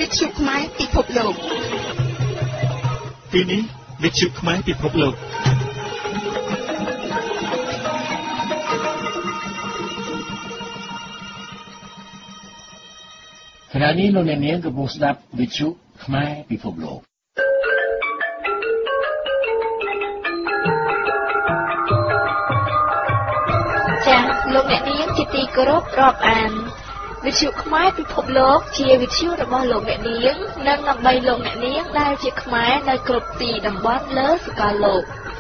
វិទ្យុខ្មែរពិភពលោកទីនេះវិទ្យុខ្មែរពិភពលោកខណៈនេះលោកអ្នកនាងកំពុងស្ដាប់វិទ្យុខ្មែរពិភពលោកចា៎លោកអ្នកនាងជាទីគោរពរាប់អានវិទ្យុខ្មែរពិភពលោកជាវិទ្យុរបស់លោកអ្នកនាងនិងដើម្បីលោកអ្នកនាងដែលជាខ្មែរនៅគ្រប់ទីតំបន់លើសកលលោក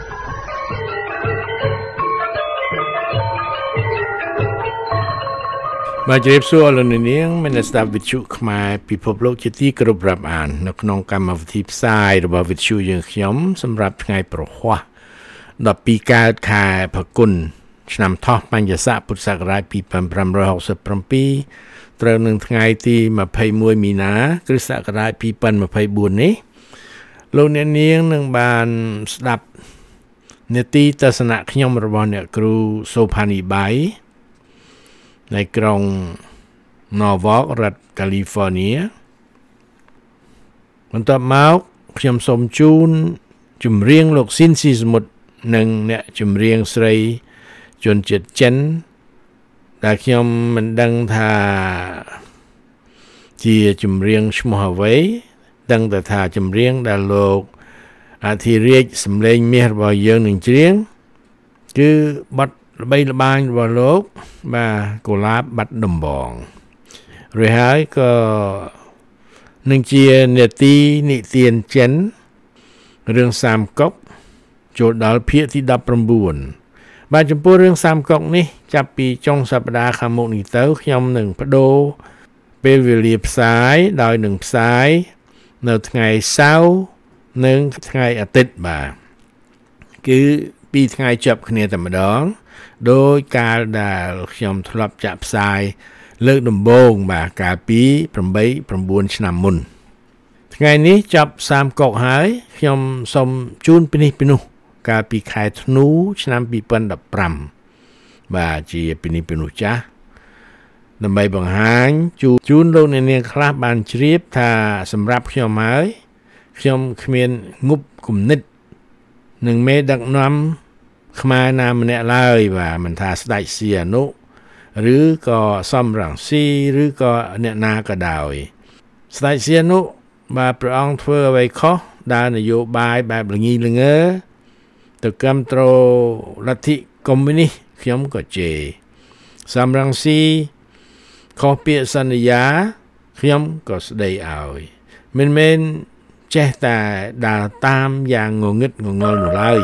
បាទជម្រាបសួរលោកអ្នកនាងមានស្ដាប់វិទ្យុខ្មែរពិភពលោកជាទីគោរពរាប់អាននៅក្នុងកម្មវិធីផ្សាយរបស់វិទ្យុយើងខ្ញុំសម្រាប់ថ្ងៃប្រហ័ស12កើតខែផល្គុនឆ្នាំថោះបัญចស័កពុទ្ធសករាជ2567ត្រូវនឹងថ្ងៃទី21មីនាគ្រិស្តសករាជ2024នេះលោកអ្នកនាងនឹងបានស្ដាប់នេតិទស្សនៈខ្ញុំរបស់អ្នកគ្រូសូផានីបៃនៅក្រុង Norwalk រដ្ឋ California បន្ទាប់មកខ្ញុំសូមជូនចម្រៀងលោកស៊ីនស៊ីសមុទ្រនិងអ្នកចម្រៀងស្រីជនជាតិចិនដែលខ្ញុំមិនដឹងថាជាចម្រៀងឈ្មោះអ្វីដឹងតែថាចម្រៀងដែលលោកអធិរាជសម្លេងមាសរបស់យើងនឹងច្រៀងគឺបទល្បីល្បាញរបស់លោកបាទកុលាបបាត់ដំបងរួចហើយក៏នឹងជានេតិនិទានចិនរឿងសាមកុកចូលដល់ភាគទី19បាទចំពោះរឿងសាមកុកនេះចាប់ពីចុងសប្តាហ៍ខាងមុខនេះទៅខ្ញុំនឹងបដូរពេលវេលាផ្សាយដោយនឹងផ្សាយនៅថ្ងៃសៅរ៍និងថ្ងៃអាទិត្យបាទគឺពីរថ្ងៃជាប់គ្នាតែម្ដងដោយកាលដែលខ្ញុំធ្លាប់ចាក់ផ្សាយលើកដំបូងបាទកាលពី8-9 ឆ្នាំមុនថ្ងៃនេះចាប់សាមកុកហើយខ្ញុំសូមជូនពីនេះពីនោះកាលពីខែធ្នូឆ្នាំ2015បាទជាពីនេះពីនោះចាស់ដើម្បីបង្ហាញជូនលោកអ្នកនាងខ្លះបានជ្រាបថាសម្រាប់ខ្ញុំហើយខ្ញុំគ្មានងប់គំនិតនឹងមេដឹកនាំខ្មែរណាម្នាក់ឡើយបាទមិនថាស្ដេចសៀនុឬក៏សំរងស៊ីឬក៏អ្នកណាក៏ដោយស្ដេចសៀនុបាទព្រះអង្គធ្វើអ្វីខុសដើរនយោបាយបែបល្ងីល្ងើទៅគ្រប់គ្រងលទ្ធិកុម្មុយនីសខ្ញុំក៏ជេរសំរងស៊ីខុសពាក្យសន្យាខ្ញុំក៏ស្ដីឲ្យមិនមែនចេះតែដើរតាមយ៉ាងងងឹតងងល់នោះឡើយ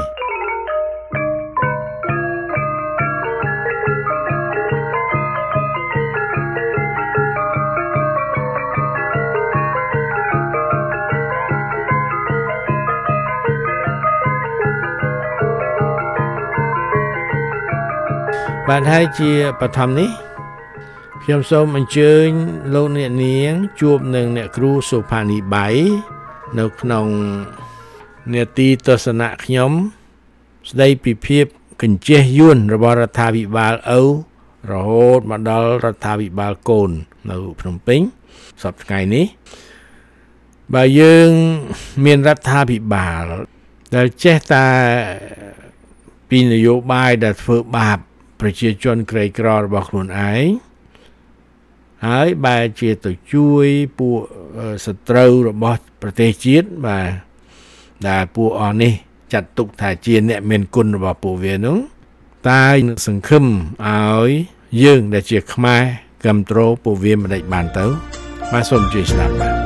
បាទហើយជាបឋមនេះខ្ញុំសូមអញ្ជើញលោកអ្នកនាងជួបនឹងអ្នកគ្រូសូផានីបៃនៅក្នុងនេតិទស្សនៈខ្ញុំស្ដីពីភាពកញ្ចេះយួនរបស់រដ្ឋាភិបាលឪរហូតមកដល់រដ្ឋាភិបាលកូននៅភ្នំពេញសប្តាហ៍ថ្ងៃនេះបើយើងមានរដ្ឋាភិបាលដែលចេះតែពីនយោបាយដែលធ្វើបាបប្រជាជនក្រីក្ររបស់ខ្លួនឯងហើយបែរជាទៅជួយពួកសត្រូវរបស់ប្រទេសជាតិបាទដែលពួកអស់នេះចាត់ទុកថាជាអ្នកមានគុណរបស់ពួកវានោះតែសង្ឃឹមឲ្យយើងដែលជាខ្មែរគ្រប់គ្រងពួកវាមិនដេចបានទៅបាទសូមជួយស្ដាប់បាទ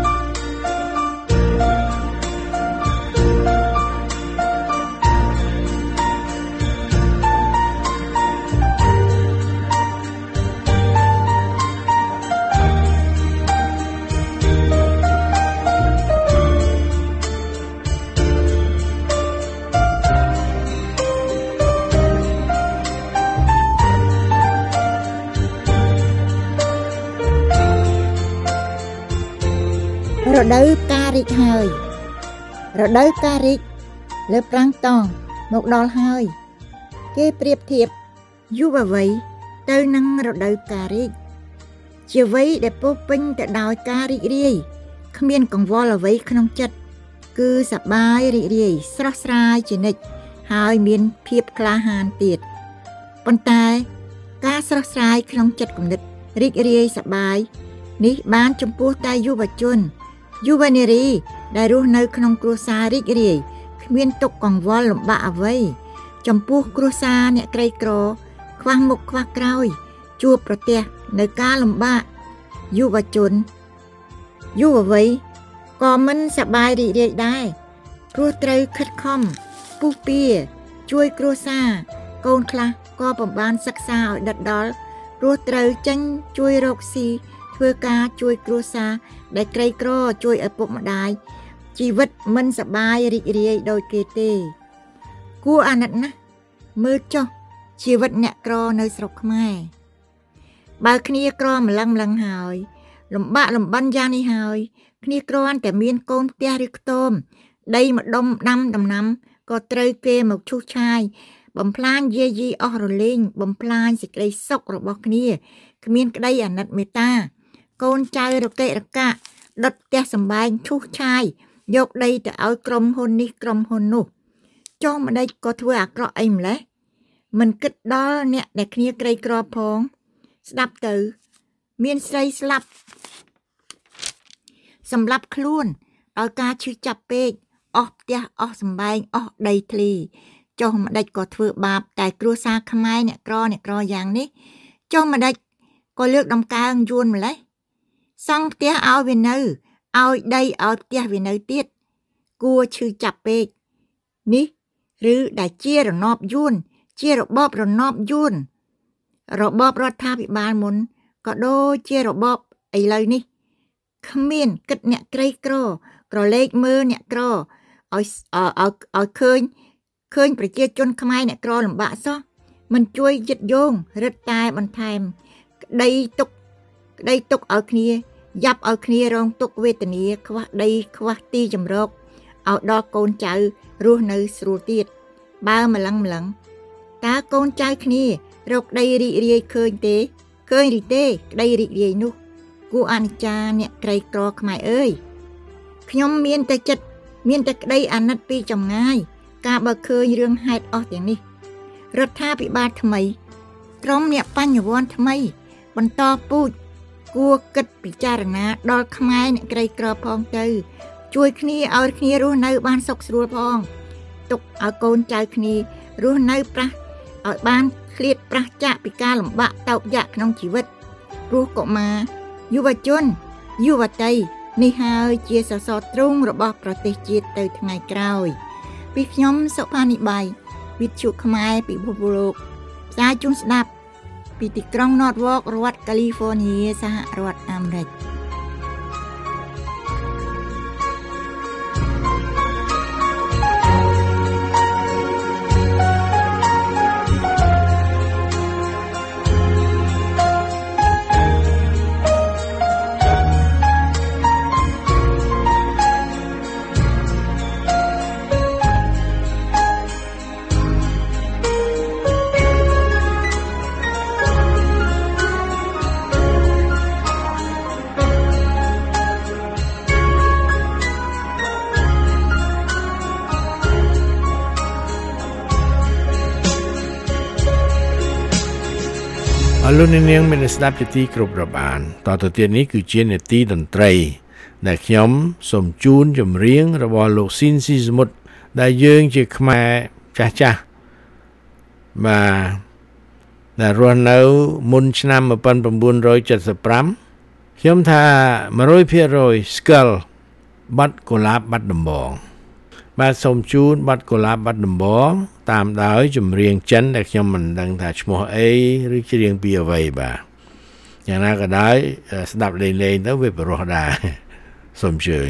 រដូវការីកហើយរដូវការីកលើប្រាំងតងមកដល់ហើយគេប្រៀបធៀបយុវវ័យទៅនឹងរដូវការីកជាវ័យដែលពោរពេញទៅដោយការរីករាយគ្មានកង្វល់អ្វីក្នុងចិត្តគឺសប្បាយរីករាយស្រស់ស្រាយជានិច្ចហើយមានភាពក្លាហានទៀតប៉ុន្តែការស្រស់ស្រាយក្នុងចិត្តគំនិតរីករាយសប្បាយនេះបានចំពោះតែយុវជនយុវនារីដែលរស់នៅក្នុងគ្រួសាររីករាយគ្មានទុក្ខកង្វល់លំបាកអ្វីចំពោះគ្រួសារអ្នកក្រីក្រខ្វះមុខខ្វះក្រោយជួបប្រទះនៅការលំបាកយុវជនយុវវ័យក៏មិនសប្បាយរីករាយដែរព្រោះត្រូវខិតខំពុះពៀជួយគ្រួសារកូនខ្លះក៏ពុំបានសិក្សាឲ្យដិតដល់ព្រោះត្រូវចេញជួយរកស៊ីធ្វើការជួយគ្រួសារដែលក្រីក្រជួយឪពុកម្ដាយជីវិតមិនសប្បាយរីករាយដូចគេទេគួរអាណិតណាស់មើលចុះជីវិតអ្នកក្រនៅស្រុកខ្មែរបើគ្នាក្រម្លឹងហើយលំបាកលំបិនយ៉ាងនេះហើយគ្នាគ្រាន់តែមានកូនផ្ទះឬខ្ទមដីម្ដុំដាំដំណាំក៏ត្រូវគេមកឈូសឆាយបំផ្លាញយាយីអស់រលែងបំផ្លាញសេចក្តីសុខរបស់គ្នាគ្មានក្តីអាណិតមេត្តាកូនចៅរកេរកាដុតផ្ទះសម្បែងឈូសឆាយយកដីទៅឲ្យក្រុមហ៊ុននេះក្រុមហ៊ុននោះចុះម្ដេចក៏ធ្វើអាក្រក់អីម្លេះមិនគិតដល់អ្នកដែលគ្នាក្រីក្រផងស្ដាប់ទៅមានស្រីស្លាប់សម្លាប់ខ្លួនដោយការឈឺចាប់ពេកអស់ផ្ទះអស់សម្បែងអស់ដីធ្លីចុះម្ដេចក៏ធ្វើបាបតែគ្រួសារខ្មែរអ្នកក្រយ៉ាងនេះចុះម្ដេចក៏លើកដំកើងយួនម្លេះសង់ផ្ទះឲ្យវានៅឲ្យដីឲ្យផ្ទះវានៅទៀតគួរឈឺចាប់ពេកនេះឬដែលជារណបយួនជារបបរណបយួនរបបរដ្ឋាភិបាលមុនក៏ដូចជារបបឥឡូវនេះគ្មានគិតអ្នកក្រីក្រក្រឡេកមើលអ្នកក្រឲ្យឃើញប្រជាជនខ្មែរអ្នកក្រលំបាកសោះមិនជួយយឹតយងរឹតតែបន្ថែមក្តីទុកឲ្យគ្នាយ៉ាប់ឲ្យគ្នារងទុកវេទនាខ្វះដីខ្វះទីជម្រកឲ្យដល់កូនចៅរស់នៅស្រួលទៀតបើម្លឹងតើកូនចៅគ្នារកដីរីករាយឃើញទេក្តីរីករាយនោះគួរអនិច្ចាអ្នកក្រីក្រខ្មែរអើយខ្ញុំមានតែក្តីអាណិតពីចម្ងាយការបើឃើញរឿងហេតុអស់ទាំងនេះរដ្ឋាភិបាលថ្មីក្រុមអ្នកបញ្ញវន្តថ្មីបន្តពូជគួរគិតពិចារណាដល់ខ្មែរអ្នកក្រីក្រផងទៅជួយគ្នាឲ្យគ្នារស់នៅបានសុខស្រួលផងទុកឲ្យកូនចៅគ្នារស់នៅប្រះឲ្យបានឃ្លាតប្រះចាកពីការលំបាកតោកយ៉ាក់ក្នុងជីវិតព្រោះកុមារយុវជនយុវតីនេះហើយជាសសរទ្រូងរបស់ប្រទេសជាតិទៅថ្ងៃក្រោយពីខ្ញុំសុផានីបាយវិទ្យុខ្មែរពិភពលោកផ្សាយជូនស្ដាប់ពីទីក្រុង Norwalk រដ្ឋ California សហរដ្ឋអាមេរិកលោកនាងមានស្ដាប់ជាទីគោរពរាប់អានតទៅទៀតនេះគឺជានេតិតន្ត្រីដែលខ្ញុំសូមជូនចម្រៀងរបស់លោកស៊ីនស៊ីសមុទ្រដែលយើងជាខ្មែរចាស់ដែលរស់នៅមុនឆ្នាំ1975ខ្ញុំថា 100% Skull បាត់កុលាបបាត់ដំបងបាទសូមជូនបាត់កុលាបបាត់ដំបងតាមដោយចម្រៀងចិនដែលខ្ញុំមិនដឹងថាឈ្មោះអីឬច្រៀងពីអ្វីបាទយ៉ាងណាក៏ដោយស្ដាប់លេងទៅវាពិរោះដែរសូមអញ្ជើញ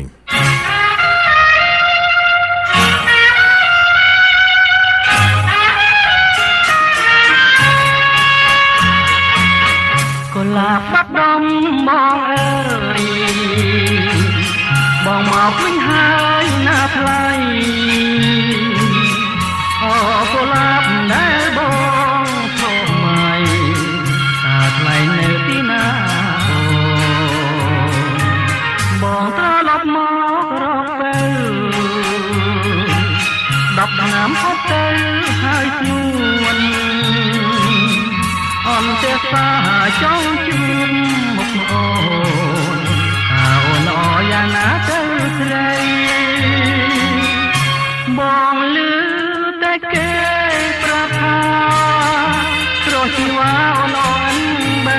កុលាបបាត់ដំបងអើយបងមកវិញហើយណាថ្លៃអូកុលាបដែលបងធ្វើម៉ៃថាថ្លៃនៅទីណាបងត្រឡប់ឆ្នាំហត់ទៅហើយស្នួនអន់ទេសាចង់ជួបមុខអូនអូនអយ៉ាងណាទៅស្រីបងលឺតែគេប្រាប់ថាស្រស់ជីវ៉ាអូនអនបី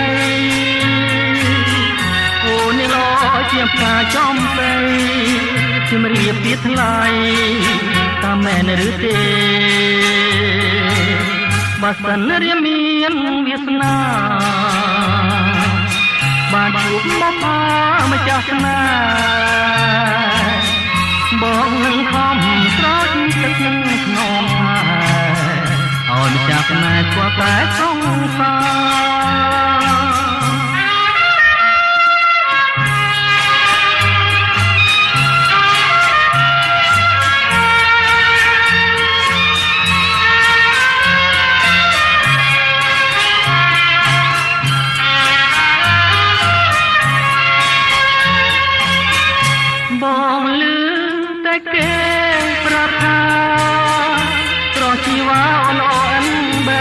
អូននេះលោជាផ្កាចំបីជំរាបពីថ្លៃតាមមែនឬទេបើសិនរៀមមានវាសនាបានជួបមកម្ចាស់ស្នេហ៍បងនឹងខំស្រោចទឹកក្នុងហើយឲ្យម្ចាស់ស្នេហ៍ស្គាល់តែសង្សារបងលឺតែគេប្រាប់ថាស្រស់ជីវ៉ាអូនអនបី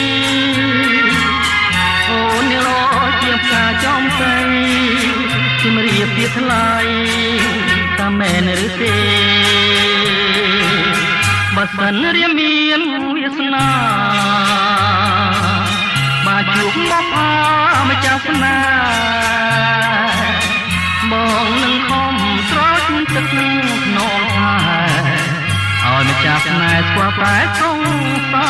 អូននេះលោជាផ្កាចំទៅជំរាបពីថ្លៃតាមមែនឬទេបើសិនរៀមមានវាសនាបានជួបមកម្ចាស់ស្នេហ៍បងនឹងខំស្រោចទឹកក្នុងហើយឲ្យម្ចាស់ស្នេហ៍ស្គាល់តែសង្សារ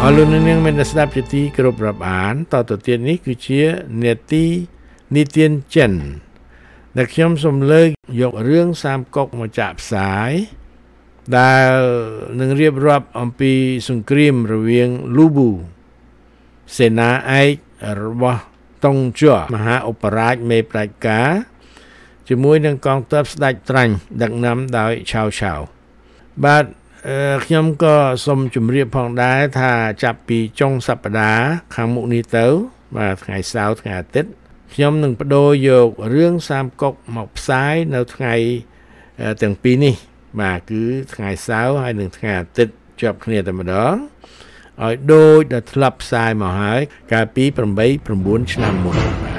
អរលោកនាងមានស្ដាប់ជាទីគោរពរាប់អានតទៅទៀតនេះគឺជានេតិនិទានចិនដែលខ្ញុំសូមលើកយករឿងសាមកុកមកចាក់ផ្សាយដែលនឹងរៀបរាប់អំពីសង្គ្រាមរវាងលូប៊ូសេនាឯករបស់តុងជ័រមហាឧបរាជមេផ្ដាច់ការជាមួយនឹងកងទ័ពស្ដេចត្រាញ់ដឹកនាំដោយឆាវឆាវបាទខ្ញុំក៏សូមជម្រាបផងដែរថាចាប់ពីចុងសប្តាហ៍ខាងមុខនេះទៅបាទថ្ងៃសៅរ៍ថ្ងៃអាទិត្យខ្ញុំនឹងបដូរយករឿងសាមកុកមកផ្សាយនៅថ្ងៃទាំងពីរនេះបាទគឺថ្ងៃសៅរ៍ហើយនិងថ្ងៃអាទិត្យជាប់គ្នាតែម្ដងឲ្យដូចដែលធ្លាប់ផ្សាយមកហើយកាលពី 8-9 ឆ្នាំមុនបាទ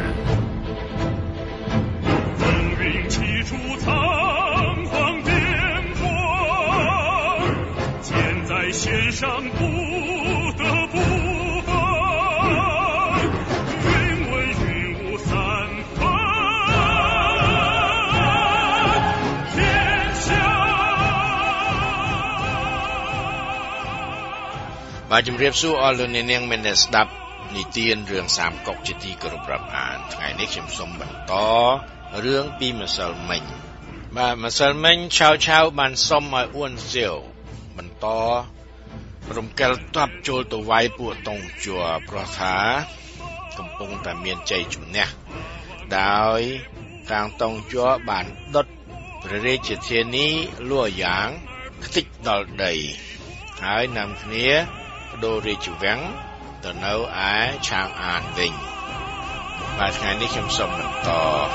បាទជំរាបសួរអស់លោកអ្នកនាងមានតែស្ដាប់និទានរឿងសាមកុកជាទីគោរពរាប់អានថ្ងៃនេះខ្ញុំសូមបន្តរឿងពីម្សិលមិញបាទម្សិលមិញឆាវឆាវបានសុំឲ្យអ៊ួនសៀវបន្តរំកិលទ័ពចូលទៅវាយពួកតុងជ័រព្រោះថាកំពុងតែមានជ័យជំនះដោយខាងតុងជ័របានដុតព្រះរាជធានីលួយ៉ាងខ្ទេចដល់ដីហើយនាំគ្នាដូររាជវាំងទៅនៅឯឆាងអានវិញបាទថ្ងៃនេះខ្ញុំសូមបន្ត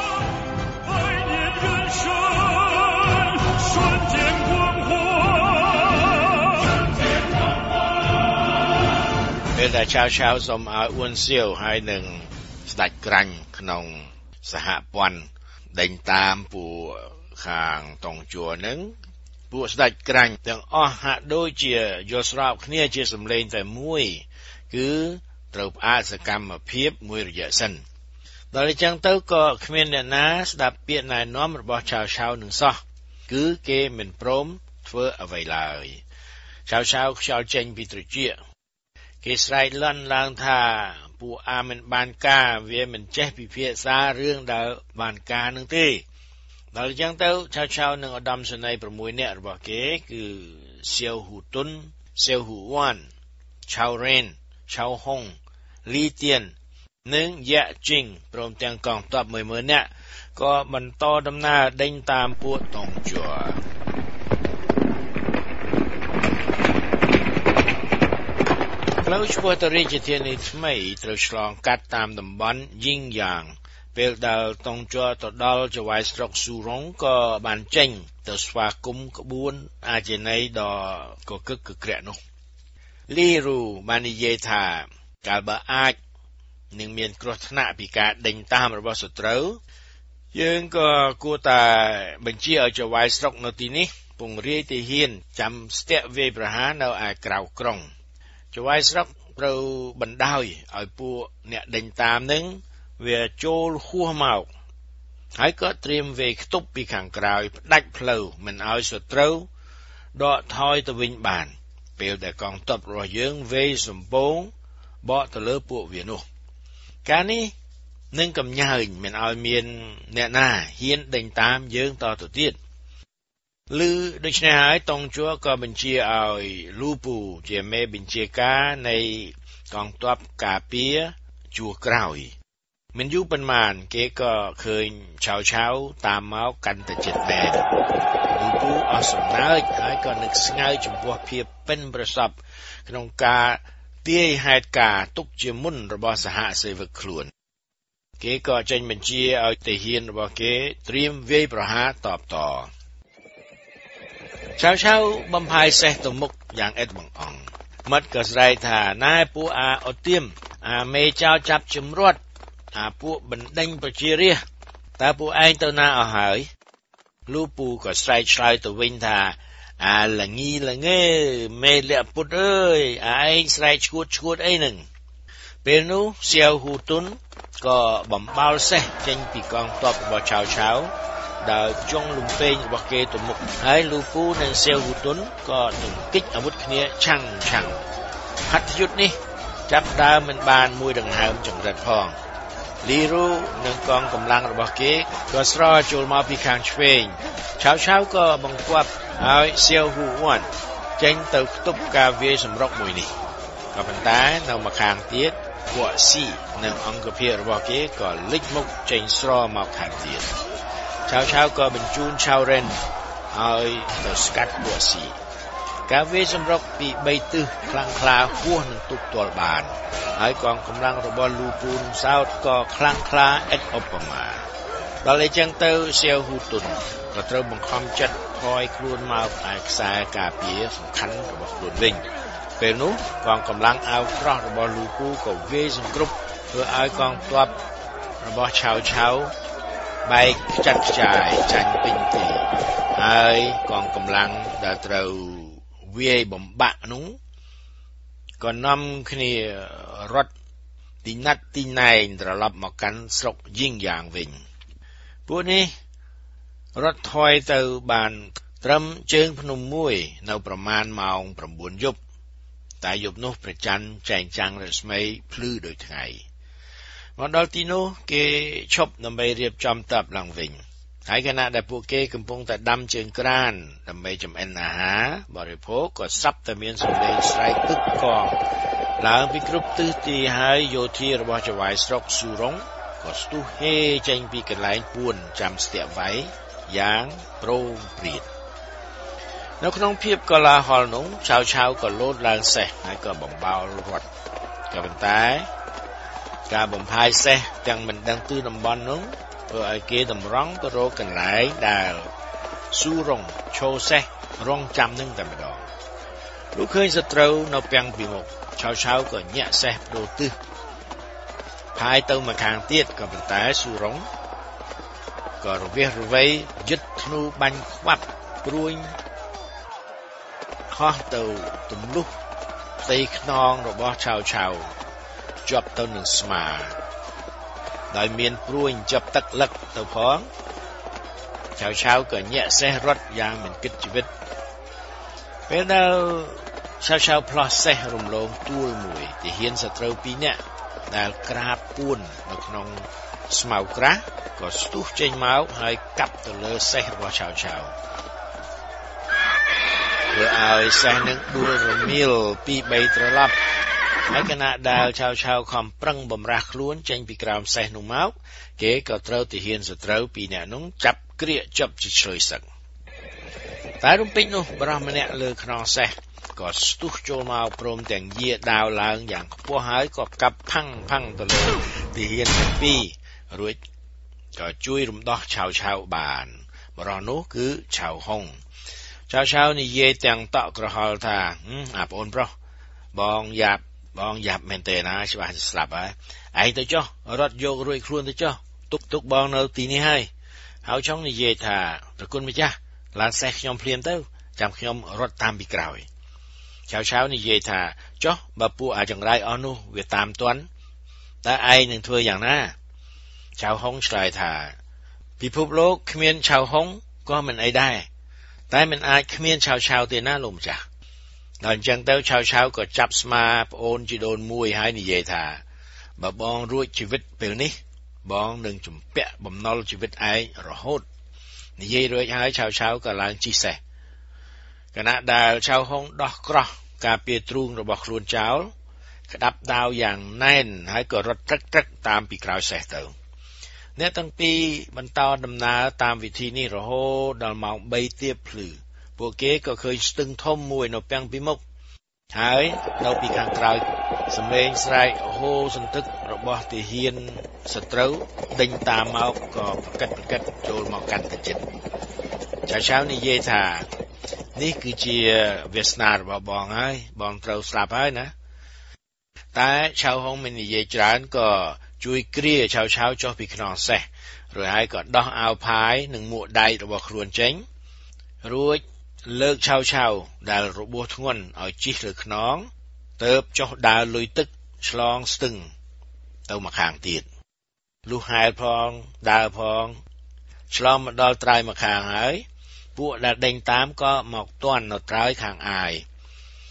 ពេលដែលឆាវឆាវសូមឲ្យអ៊ួនសៀវហើយនឹងស្ដេចក្រាញ់ក្នុងសហព័ន្ធដេញតាមពួកខាងតុងជ័រនឹងពួកស្ដេចក្រាញ់ទាំងអស់ហាក់ដូចជាយល់ស្របគ្នាជាសម្លេងតែមួយគឺត្រូវផ្អាកសកម្មភាពមួយរយៈសិនដល់អញ្ចឹងទៅក៏គ្មានអ្នកណាស្ដាប់ពាក្យណែនាំរបស់ឆាវឆាវនឹងសោះគឺគេមិនព្រមធ្វើអ្វីឡើយឆាវឆាវខ្យល់ចេញពីត្រចៀកគេស្រែកលន់ឡើងថាពួកអាមិនបានការវាមិនចេះពិភាក្សារឿងដែលបានការនឹងទេដល់អញ្ចឹងទៅឆាវឆាវនឹងឧត្តមសេនីយ៍6នាក់របស់គេគឺសៀវហ៊ូតុនសៀវហ៊ូវ៉ាន់ឆាវរ៉េនឆាវហុងលីទៀននិងយ៉ាជីងព្រមទាំងកងទ័ព 100,000 នាក់ក៏បន្តដំណើរដេញតាមពួកតុងជ័រផ្លូវឆ្ពោះទៅរាជធានីថ្មីត្រូវឆ្លងកាត់តាមតំបន់យីងយ៉ាងពេលដែលតុងជ័រទៅដល់ចៅហ្វាយស្រុកស៊ូរុងក៏បានចេញទៅស្វាគមន៍ក្បួនអាចេនីដ៏កកឹកកក្រាក់នោះលីរូបាននិយាយថាកាលបើអាចនឹងមានគ្រោះថ្នាក់ពីការដេញតាមរបស់សត្រូវយើងក៏គួរតែបញ្ជាឲ្យចៅហ្វាយស្រុកនៅទីនេះពង្រាយទាហានចាំស្ទាក់វាយប្រហារនៅឯក្រៅក្រុងចៅហ្វាយស្រុកត្រូវបណ្ដោយឲ្យពួកអ្នកដេញតាមនឹងវាចូលហួសមកហើយក៏ត្រៀមវេខ្ទប់ពីខាងក្រោយផ្ដាច់ផ្លូវមិនឲ្យសត្រូវដកថយទៅវិញបានពេលដែលកងទ័ពរបស់យើងវេសម្ពងបកទៅលើពួកវានោះការនេះនឹងកំញើញមិនឲ្យមានអ្នកណាហ៊ានដេញតាមយើងតទៅទៀតឮដូច្នេះហើយតុងជ័រក៏បញ្ជាឲ្យលូពូជាមេបញ្ជាការនៃកងទ័ពការពារជួរក្រោយមិនយូរប៉ុន្មានគេក៏ឃើញឆាវឆាវតាមមកកាន់តែជិតដែរលូពូអស់សំណើចហើយក៏នឹកស្ងើយចំពោះភាពប៉ិនប្រសប់ក្នុងការទាយហេតុការទុកជាមុនរបស់សហសេវកខ្លួនគេក៏ចេញបញ្ជាឲ្យទាហានរបស់គេត្រៀមវាយប្រហារតបតឆាវឆាវបំផាយសេះទៅមុខយ៉ាងឥតបង្អង់មាត់ក៏ស្រែកថាណែពួកអាអត់ទៀមអាមេចៅចាប់ជំរត់អាពួកបណ្ដេញប្រជារាស្ត្រតើពួកឯងទៅណាអស់ហើយលូពូក៏ស្រែកឆ្លើយទៅវិញថាអាលងីលងេមេលៈពុតអើយឯងស្រែកឈួតអីនឹងពេលនោះសៀវហ៊ូតុនក៏បំបោលសេះចេញពីកងទ័ពរបស់ឆាវឆាវដោយចុងលំពេងរបស់គេទៅមុខហើយលូពូនិងសៀវហ៊ូតុនក៏នឹងគិចអាវុធគ្នាឆាំងហត្ថយុទ្ធនេះចាប់ដើមមិនបានមួយដង្ហើមចង្រិតផងលីរូនិងកងកម្លាំងរបស់គេក៏ស្រែចូលមកពីខាងឆ្វេងឆាវឆាវក៏បង្គាប់ឲ្យសៀវហ៊ូវ៉ាន់ចេញទៅខ្ទប់ការវាយសម្រុកមួយនេះក៏ប៉ុន្តែនៅម្ខាងទៀតពួកស៊ីនិងអង្គភាពរបស់គេក៏លេចមុខចេញស្រមកខាងទៀតឆាវឆាវក៏បញ្ជូនឆាវរ៉េនឲ្យទៅស្កាត់ពួកស៊ីការវាយសម្រុកពី3ទិសខ្លាំងក្លាហួសនឹងទប់ទល់បានហើយកងកម្លាំងរបស់លូពូនសោតក៏ខ្លាំងក្លាឥតឧបមាដល់តែចឹងទៅសៀវហ៊ូតុនក៏ត្រូវបង្ខំចិត្តថយខ្លួនមកឯខ្សែការពារសំខាន់របស់ខ្លួនវិញពេលនោះកងកម្លាំងអាវក្រោះរបស់លូពូក៏វាយសង្គ្រប់ធ្វើឲ្យកងទ័ពរបស់ឆាវឆាវបែកខ្ចាត់ខ្ចាយចាញ់ពេញទីហើយកងកម្លាំងដែលត្រូវវាយបំបាក់នោះក៏នាំគ្នារត់ទីណាត់ទីណែងត្រឡប់មកកាន់ស្រុកយីងយ៉ាងវិញពួកនេះរត់ថយទៅបានត្រឹមជើងភ្នំមួយនៅប្រមាណម៉ោង9យប់តែយប់នោះព្រះច័ន្ទចែងចាំងរស្មីភ្លឺដូចថ្ងៃមកដល់ទីនោះគេឈប់ដើម្បីរៀបចំទ័ពឡើងវិញហើយខណៈដែលពួកគេកំពុងតែដាំជើងក្រានដើម្បីចម្អិនអាហារបរិភោគក៏ស្រាប់តែមានសំឡេងស្រែកទឹកកកឡើងពីគ្រប់ទិសទីហើយយោធារបស់ចៅហ្វាយស្រុកស៊ូរុងក៏ស្ទុះហេចេញពីកន្លែងពួនចាំស្ទាក់វៃយ៉ាងប្រងព្រាតនៅក្នុងភាពកលាហលនោះឆាវឆាវក៏លោតឡើងសេះហើយក៏បំបោលរត់ក៏ប៉ុន្តែការបំផាយសេះទាំងមិនដឹងទិសតំបន់នោះធ្វើឲ្យគេតម្រង់ទៅរកកន្លែងដែលស៊ូរុងឈោសេះរងចាំនឹងតែម្ដងលុះឃើញសត្រូវនៅពាំងពីមុខឆាវឆាវក៏ញាក់សេះបដូរទិសផាយទៅមកខាងទៀតក៏ប៉ុន្តែស៊ូរុងក៏រវេះរវៃយឹតធ្នូបាញ់ខ្វាប់ព្រួយហោះទៅទម្លុះផ្ទៃខ្នងរបស់ឆាវឆាវជាប់ទៅនឹងស្មាដោយមានព្រួយជាប់ទឹកលឹកទៅផងឆាវឆាវក៏ញាក់សេះរត់យ៉ាងមិនគិតជីវិតពេលដែលឆាវឆាវផ្លោះសេះរំលងទួលមួយទាហានសត្រូវ2នាក់ដែលក្រាបពួននៅក្នុងស្មៅក្រាស់ក៏ស្ទុះចេញមកហើយកាប់ទៅលើសេះរបស់ឆាវឆាវធ្វើឲ្យសេះនឹងដួលរមៀល2-3ត្រឡប់ហើយគណៈដែលឆាវឆាវខំប្រឹងបំរាស់ខ្លួនចេញពីក្រោមសេះនោះមកគេក៏ត្រូវទាហានសត្រូវ2នាក់នោះចាប់ក្រៀកជាប់ជាឆ្លើយសឹកតែរំពេចនោះបរិះម្នាក់លើខ្នងសេះក៏ស្ទុះចូលមកព្រមទាំងយាដាវឡើងយ៉ាងខ្ពស់ហើយក៏កាប់ផាំងទៅលើទាហានទាំងពីររួចក៏ជួយរំដោះឆាវឆាវបានបរិះនោះគឺឆាវហុងឆាវឆាវនិយាយទាំងតក់ក្រហល់ថាអាប្អូនប្រុសបងយ៉ាប់មែនទេណាច្បាស់ស្លាប់ហើយឯងទៅចុះរត់យករួចខ្លួនទៅចុះទុកបងនៅទីនេះហើយចង់និយាយថាប្រគុណម្ចាស់ឡើងសេះខ្ញុំភ្លាមទៅចាំខ្ញុំរត់តាមពីក្រោយឆាវឆាវនិយាយថាចុះបើពួកអាចង្រៃអស់នោះវាតាមទាន់តើឯងនឹងធ្វើយ៉ាងណាឆាវហុងឆ្លើយថាពិភពលោកគ្មានឆាវហុងក៏មិនអីដែរតែមិនអាចគ្មានឆាវឆាវទេណាលោកម្ចាស់ដល់អញ្ចឹងទៅឆាវឆាវក៏ចាប់ស្មាប្អូនជីដូនមួយហើយនិយាយថាបើបងរួចជីវិតពេលនេះបងនឹងជំពាក់បំណុលជីវិតឯងរហូតនិយាយរួចហើយឆាវឆាវក៏ឡើងជិះសេះគណៈដែលឆាវហុងដោះក្រោះការពារទ្រូងរបស់ខ្លួនចោលក្តាប់ដាវយ៉ាងណែនហើយក៏រត់ត្រឹកតាមពីក្រោយសេះទៅអ្នកទាំងពីរបន្តដំណើរតាមវិធីនេះរហូតដល់ម៉ោង3ទៀបភ្លឺពួកគេក៏ឃើញស្ទឹងធំមួយនៅពាំងពីមុខហើយនៅពីខាងក្រោយសំឡេងស្រែកហូរសន្ទឹករបស់ទាហានសត្រូវដេញតាមមកក៏ប្រកិតចូលមកកាន់តែជិតឆាវឆាវនិយាយថានេះគឺជាវាសនារបស់បងហើយបងត្រូវស្លាប់ហើយណាតែឆាវហុងមិននិយាយច្រើនក៏ជួយគ្រាឆាវឆាវចុះពីខ្នងសេះរួចហើយក៏ដោះអាវផាយនិងមួកដៃរបស់ខ្លួនចេញរួចលើកឆាវឆាវដែលរបួសធ្ងន់ឲ្យជិះលើខ្នងទៅចុះដើរលុយទឹកឆ្លងស្ទឹងទៅមកខាងទៀតលុះហែលផងដើរផងឆ្លងមកដល់ត្រើយមកខាងហើយពួកដែលដេញតាមក៏មកទាន់នៅត្រើយខាងអាយ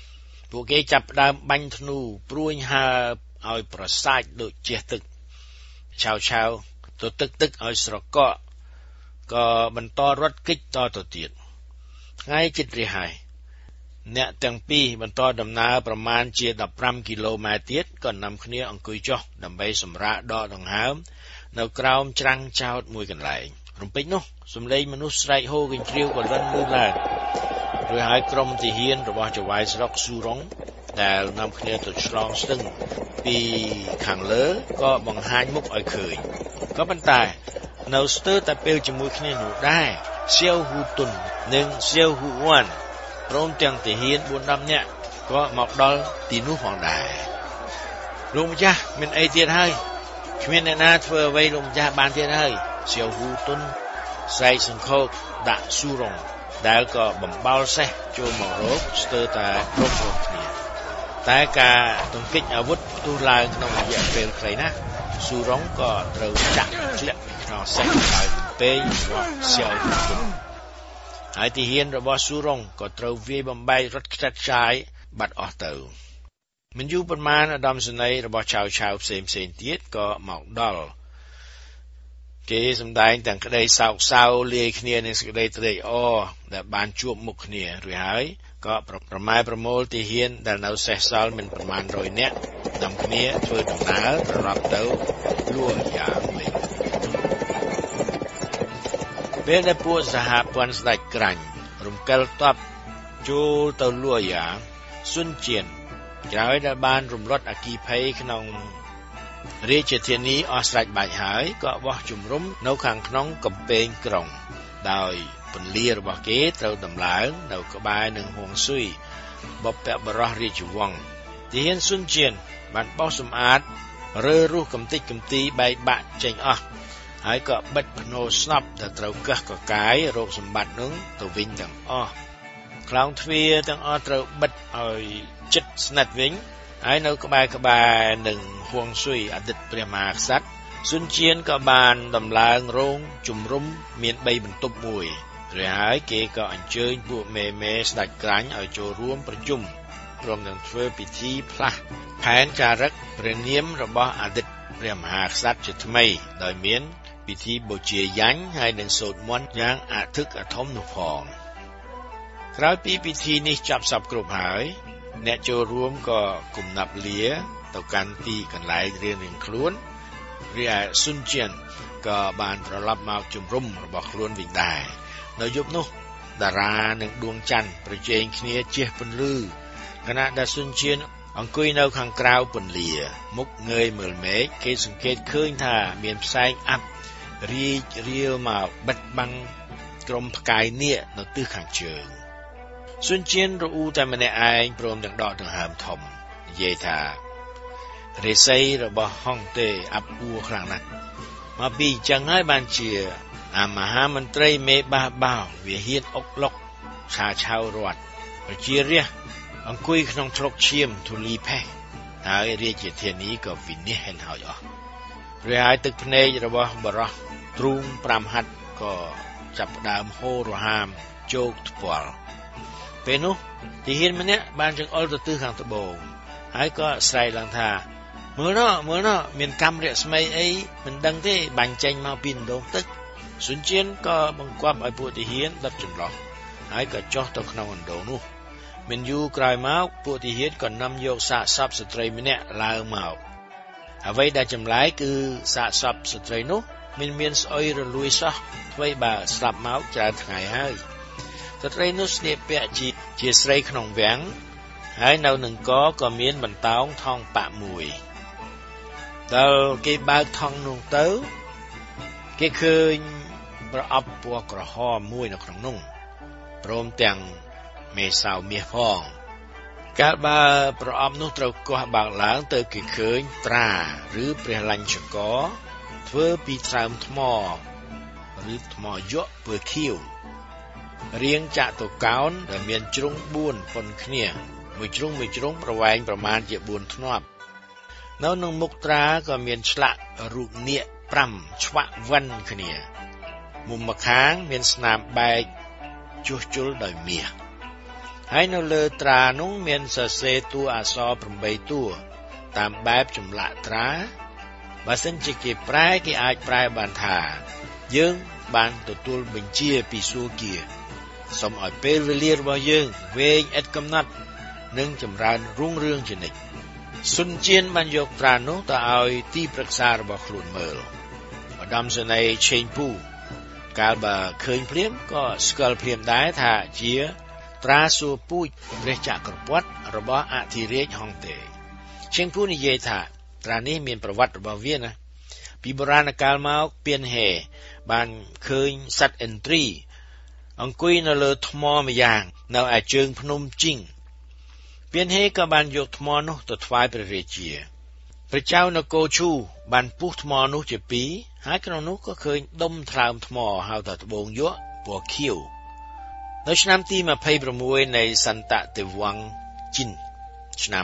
ពួកគេចាប់ផ្ដើមបាញ់ធ្នូព្រួញហើបឲ្យប្រសាចដូចជះទឹកឆាវទៅទឹកឲ្យស្រកកក៏បន្តរត់គេចតទៅទៀតថ្ងៃជិតរះហើយអ្នកទាំងពីរបន្តដំណើរប្រមាណជា15គីឡូម៉ែត្រទៀតក៏នាំគ្នាអង្គុយចុះដើម្បីសម្រាកដកដង្ហើមនៅក្រោមច្រាំងចោតមួយកន្លែងរំពេចនោះសំឡេងមនុស្សស្រែកហូកញ្ជ្រៀវក៏លិនលឺឡើងរួចហើយក្រុមទាហានរបស់ចៅហ្វាយស្រុកស៊ូរុងដែលនាំគ្នាទៅឆ្លងស្ទឹងពីខាងលើក៏បង្ហាញមុខឲ្យឃើញក៏ប៉ុន្តែនៅស្ទើរតែពេលជាមួយគ្នានោះដែរសៀវហ៊ូតុននិងសៀវហ៊ូវ៉ាន់ព្រមទាំងទាហាន 4-10 នាក់ក៏មកដល់ទីនោះផងដែរលោកម្ចាស់មានអីទៀតហើយគ្មានអ្នកណាធ្វើអ្វីលោកម្ចាស់បានទៀតហើយសៀវហ៊ូតុនស្រែកសង្ឃោកដាក់ស៊ូរុងដែលក៏បំបល់សេះចូលមករកស្ទើរតែគ្រប់គ្នាតែការទង្គិចអាវុធផ្ទុះឡើងក្នុងរយៈពេលខ្លីណាស់ស៊ូរុងក៏ត្រូវចាក់ធ្លាក់ក្នុងសេះដោយរំពេងរបស់សៀវហ៊ូតុនហើយទាហានរបស់ស៊ូរុងក៏ត្រូវវាយបំបែករត់ខ្ចាត់ខ្ចាយបាត់អស់ទៅមិនយូរប៉ុន្មានឧត្តមសេនីយ៍របស់ឆាវផ្សេងទៀតក៏មកដល់គេសម្ដែងទាំងក្តីសោកសៅលាយគ្នានឹងសេចក្តីត្រេកអរដែលបានជួបមុខគ្នារួចហើយក៏ប្រម៉ែប្រមូលទាហានដែលនៅសេសសល់មានប្រមាណ100នាក់នាំគ្នាធ្វើដំណើរត្រឡប់ទៅលួយ៉ាងវិញពេលដែលពួកសហព័ន្ធស្ដេចក្រាញ់រំកិលទ័ពចូលទៅលួយ៉ាងស៊ុនជៀនក្រោយដែលបានរំលត់អគ្គីភ័យក្នុងរាជធានីអស់ស្រេចបាច់ហើយក៏បោះជំរំនៅខាងក្នុងកំពែងក្រុងដោយពន្លារបស់គេត្រូវដំឡើងនៅក្បែរនឹងហួងស៊ុយបព្វបរោះរាជវង្សទាហានស៊ុនជៀនបានបោះសម្អាតរើរស់កំទេចកំទីបែកបាក់ចេញអស់ហើយក៏បិទភ្នោស្នប់ដែលត្រូវកឹះកកាយរោគសម្បត្តិនោះទៅវិញទាំងអស់ខ្លោងទ្វារទាំងអស់ត្រូវបិទឲ្យជិតស្និទ្ធវិញហើយនៅក្បែរនឹងហួងស៊ុយអតីតព្រះមហាក្សត្រស៊ុនជៀនក៏បានដំឡើងរោងជំរុំមាន3បន្ទប់មួយរួចហើយគេក៏អញ្ជើញពួកមេស្ដេចក្រាញ់ឲ្យចូលរួមប្រជុំព្រមទាំងធ្វើពិធីផ្លាស់ផែនចារឹកព្រះនាមរបស់អតីតព្រះមហាក្សត្រជាថ្មីដោយមានពិធីបូជាយ៉ាញ់ហើយនឹងសូត្រមន្តយ៉ាងអធិកអធមនោះផងក្រោយពីពិធីនេះចប់សពគ្រប់ហើយអ្នកចូលរួមក៏គំនាប់លាទៅកាន់ទីកន្លែងរៀងខ្លួនរីឯស៊ុនជៀនក៏បានត្រឡប់មកជំរុំរបស់ខ្លួនវិញដែរនៅយប់នោះតារានិងដួងច័ន្ទប្រជែងគ្នាជះពន្លឺខណៈដែលស៊ុនជៀនអង្គុយនៅខាងក្រៅពន្លាមុខងើយមើលមេឃគេសង្កេតឃើញថាមានផ្សែងអាប់រីករាលមកបិទបាំងក្រុមផ្កាយនាគនៅទិសខាងជើងស៊ុនជៀនរអ៊ូតែម្នាក់ឯងព្រមទាំងដកដង្ហើមធំនិយាយថារាសីរបស់ហុងតេអាប់អួរខ្លាំងណាស់មកពីចឹងហើយបានជាអាមហាមន្ត្រីមេបាសបាវវាហ៊ានអុកឡុកឆាឆៅរត់ប្រជារាស្ត្រអង្គុយក្នុងជ្រកឈាមធូលីផេះហើយរាជធានីក៏វិនិច្ឆ័យហើយអស់រួចហើយទឹកភ្នែករបស់បរោះទ្រូង5ហັດក៏ចាប់ផ្ដើមហូររហាមជោកថ្ពាល់ពេលនោះទាហានម្នាក់បានចង្អុលទៅទិសខាងត្បូងហើយក៏ស្រែកឡើងថាមើលណោះមានកម្មរស្មីអីមិនដឹងទេបាញ់ចេញមកពីដងទឹកស៊ុនជៀនក៏បង្គាប់ឲ្យពួកទាហានដុតចន្លោះហើយក៏ចុះទៅក្នុងអណ្ដូងនោះមិនយូរក្រោយមកពួកទាហានក៏នាំយកសាកសពស្ត្រីម្នាក់ឡើងមកអ្វីដែលចម្លែកគឺសាកសពស្ត្រីនោះមិនមានស្អុយរលួយសោះអ្វីបើស្លាប់មកច្រើនថ្ងៃហើយស្ត្រីនោះស្លៀកពាក់ជាស្រីក្នុងវាំងហើយនៅនឹងកក៏មានបន្តោងថងប៉ាក់មួយដល់គេបើកថងនោះទៅគេឃើញប្រអប់ពណ៌ក្រហមមួយនៅក្នុងនោះព្រមទាំងមេសៅមាសផងកាលបើប្រអប់នោះត្រូវកោះបើកឡើងទៅគេឃើញត្រាឬព្រះលញ្ញកោធ្វើពីថ្លើមថ្មឬថ្មយក់ពើខៀវរាងចតុកោណដែលមានជ្រុង4ប៉ុនគ្នាមួយជ្រុងប្រវែងប្រមាណជា4ធ្នាប់នៅក្នុងមុខត្រាក៏មានឆ្លាក់រូបនាគ5ឆ្វាក់វិនគ្នាមុំម្ខាងមានស្នាមបែកជួសជុលដោយមាសហើយនៅលើត្រានោះមានសរសេរតួអក្សរ8តួតាមបែបចម្លាក់ត្រាបើសិនជាគេប្រែគេអាចប្រែបានថាយើងបានទទួលបញ្ជាពីសួគ៌សូមឲ្យពេលវេលារបស់យើងវែងឥតកំណត់និងចម្រើនរុងរឿងជានិច្ចសុនជៀនបានយកត្រានោះទៅឲ្យទីប្រឹក្សារបស់ខ្លួនមើលឧត្តមសេនីយ៍ឆេងពូកាលបើឃើញភ្លាមក៏ស្គាល់ភ្លាមដែរថាជាត្រាសួរពូជព្រះចក្រពត្តិរបស់អធិរាជហុងតេឆេងពូនិយាយថាត្រានេះមានប្រវត្តិរបស់វាណាពីបុរាណកាលមកពៀនហេបានឃើញសត្វឥន្ទ្រីអង្គុយនៅលើថ្មម្យ៉ាងនៅឯជើងភ្នំជីងពៀនហេក៏បានយកថ្មនោះទៅថ្វាយព្រះរាជាព្រះចៅនគរឈូបានពុះថ្មនោះជាពីរហើយក្នុងនោះក៏ឃើញដុំថ្លើមថ្មហៅថាត្បូងយក្សពណ៌ខៀវនៅឆ្នាំទី26នៃសន្តតិវង្សជីនឆ្នាំ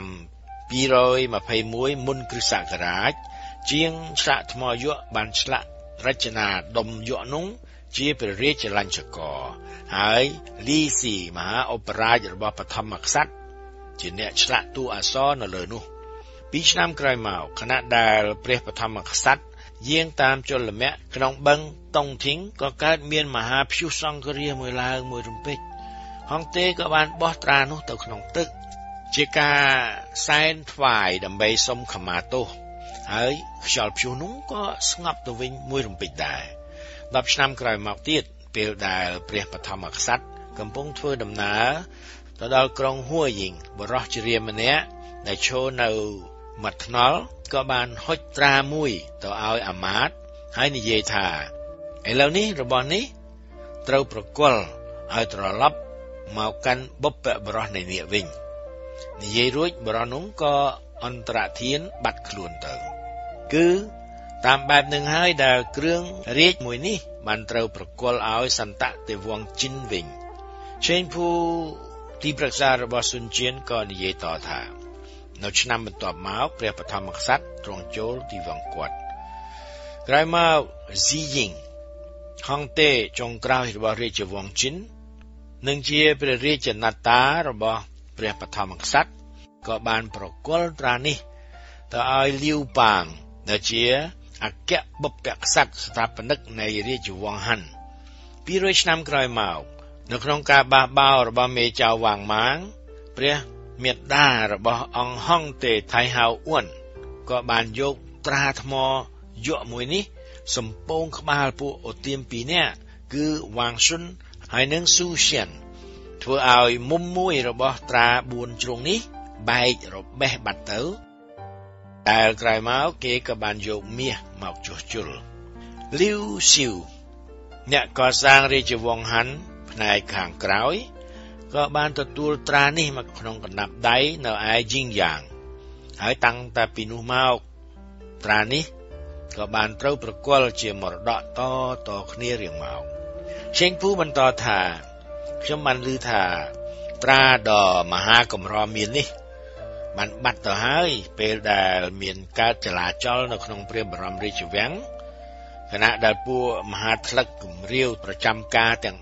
221មុនគ្រិស្តសករាជជាងឆ្លាក់ថ្មយក្សបានឆ្លាក់រចនាដុំយក្សនោះជាព្រះរាជលញ្ចករហើយលីស៊ីមហាឧបរាជរបស់បឋមក្សត្រជាអ្នកឆ្លាក់តួអក្សរនៅលើនោះ2ឆ្នាំក្រោយមកខណៈដែលព្រះបឋមក្សត្រយាងតាមជលមៈក្នុងបឹងតុងធីងក៏កើតមានមហាព្យុះសង្ឃរាមួយឡើងមួយរំពេចហុងតេក៏បានបោះត្រានោះទៅក្នុងទឹកជាការសែនថ្វាយដើម្បីសុំខមាទោសហើយខ្យល់ព្យុះនោះក៏ស្ងប់ទៅវិញមួយរំពេចដែរ10ឆ្នាំក្រោយមកទៀតពេលដែលព្រះបឋមក្សត្រកំពុងធ្វើដំណើរទៅដល់ក្រុងហួយីងបរិសុទ្ធជារាមម្នាក់ដែលឈរនៅមាត់ថ្នល់ក៏បានហុចត្រាមួយទៅឲ្យអាមាត្យហើយនិយាយថាឥឡូវនេះរបស់នេះត្រូវប្រគល់ឲ្យត្រឡប់មកកាន់បុព្វបុរសនៃនាគវិញនិយាយរួចបុរសនោះក៏អន្តរធានបាត់ខ្លួនទៅគឺតាមបែបនឹងហើយដែលគ្រឿងរាជមួយនេះបានត្រូវប្រគល់ឲ្យសន្តតិវង្សជីនវិញឆេងភូទីប្រឹក្សារបស់ស៊ុនជៀនក៏និយាយតថានៅឆ្នាំបន្ទាប់មកព្រះបឋមក្សត្រទ្រង់ចូលទីវង្សគាត់ក្រោយមកស៊ីយីងហុងតេចុងក្រោយរបស់រាជវង្សជីននិងជាព្រះរាជាណាតារបស់ព្រះបឋមក្សត្រក៏បានប្រគល់ត្រានេះទៅឲ្យលាវប៉ាងដែលជាអគ្គបុព្វក្សត្រស្ថាបនិកនៃរាជវង្សហាន់200ឆ្នាំក្រោយមកនៅក្នុងការបះបោររបស់មេចៅវ៉ាងម៉ាងព្រះមេដារបស់អង្គហុងតេថៃហៅអ៊ុនក៏បានយកត្រាថ្មយក្សមួយនេះសំពងក្បាលពួកអូទៀម2នាក់គឺវ៉ាងស៊ុនហើយនិងស៊ូសៀនធ្វើឲ្យមុំមួយរបស់ត្រា4ជ្រុងនេះបែករបេះបាត់ទៅតែក្រោយមកគេក៏បានយកមាសមកជួសជុលលីវស៊ីវអ្នកកសាងរាជវង្សហាន់ផ្នែកខាងក្រោយក៏បានទទួលត្រានេះមកក្នុងកណ្ដាប់ដៃនៅឯជីងយ៉ាងហើយតាំងតែពីនោះមកត្រានេះក៏បានត្រូវប្រគល់ជាមរតកតគ្នារៀងមកឆេងភូបន្តថាខ្ញុំបានឮថាត្រាដ៏មហាកម្រមាននេះបានបាត់ទៅហើយពេលដែលមានកើតចលាចលនៅក្នុងព្រះបរមរាជវាំងខណៈដែលពួកមហាថ្លឹកគំរាវប្រចាំការទាំង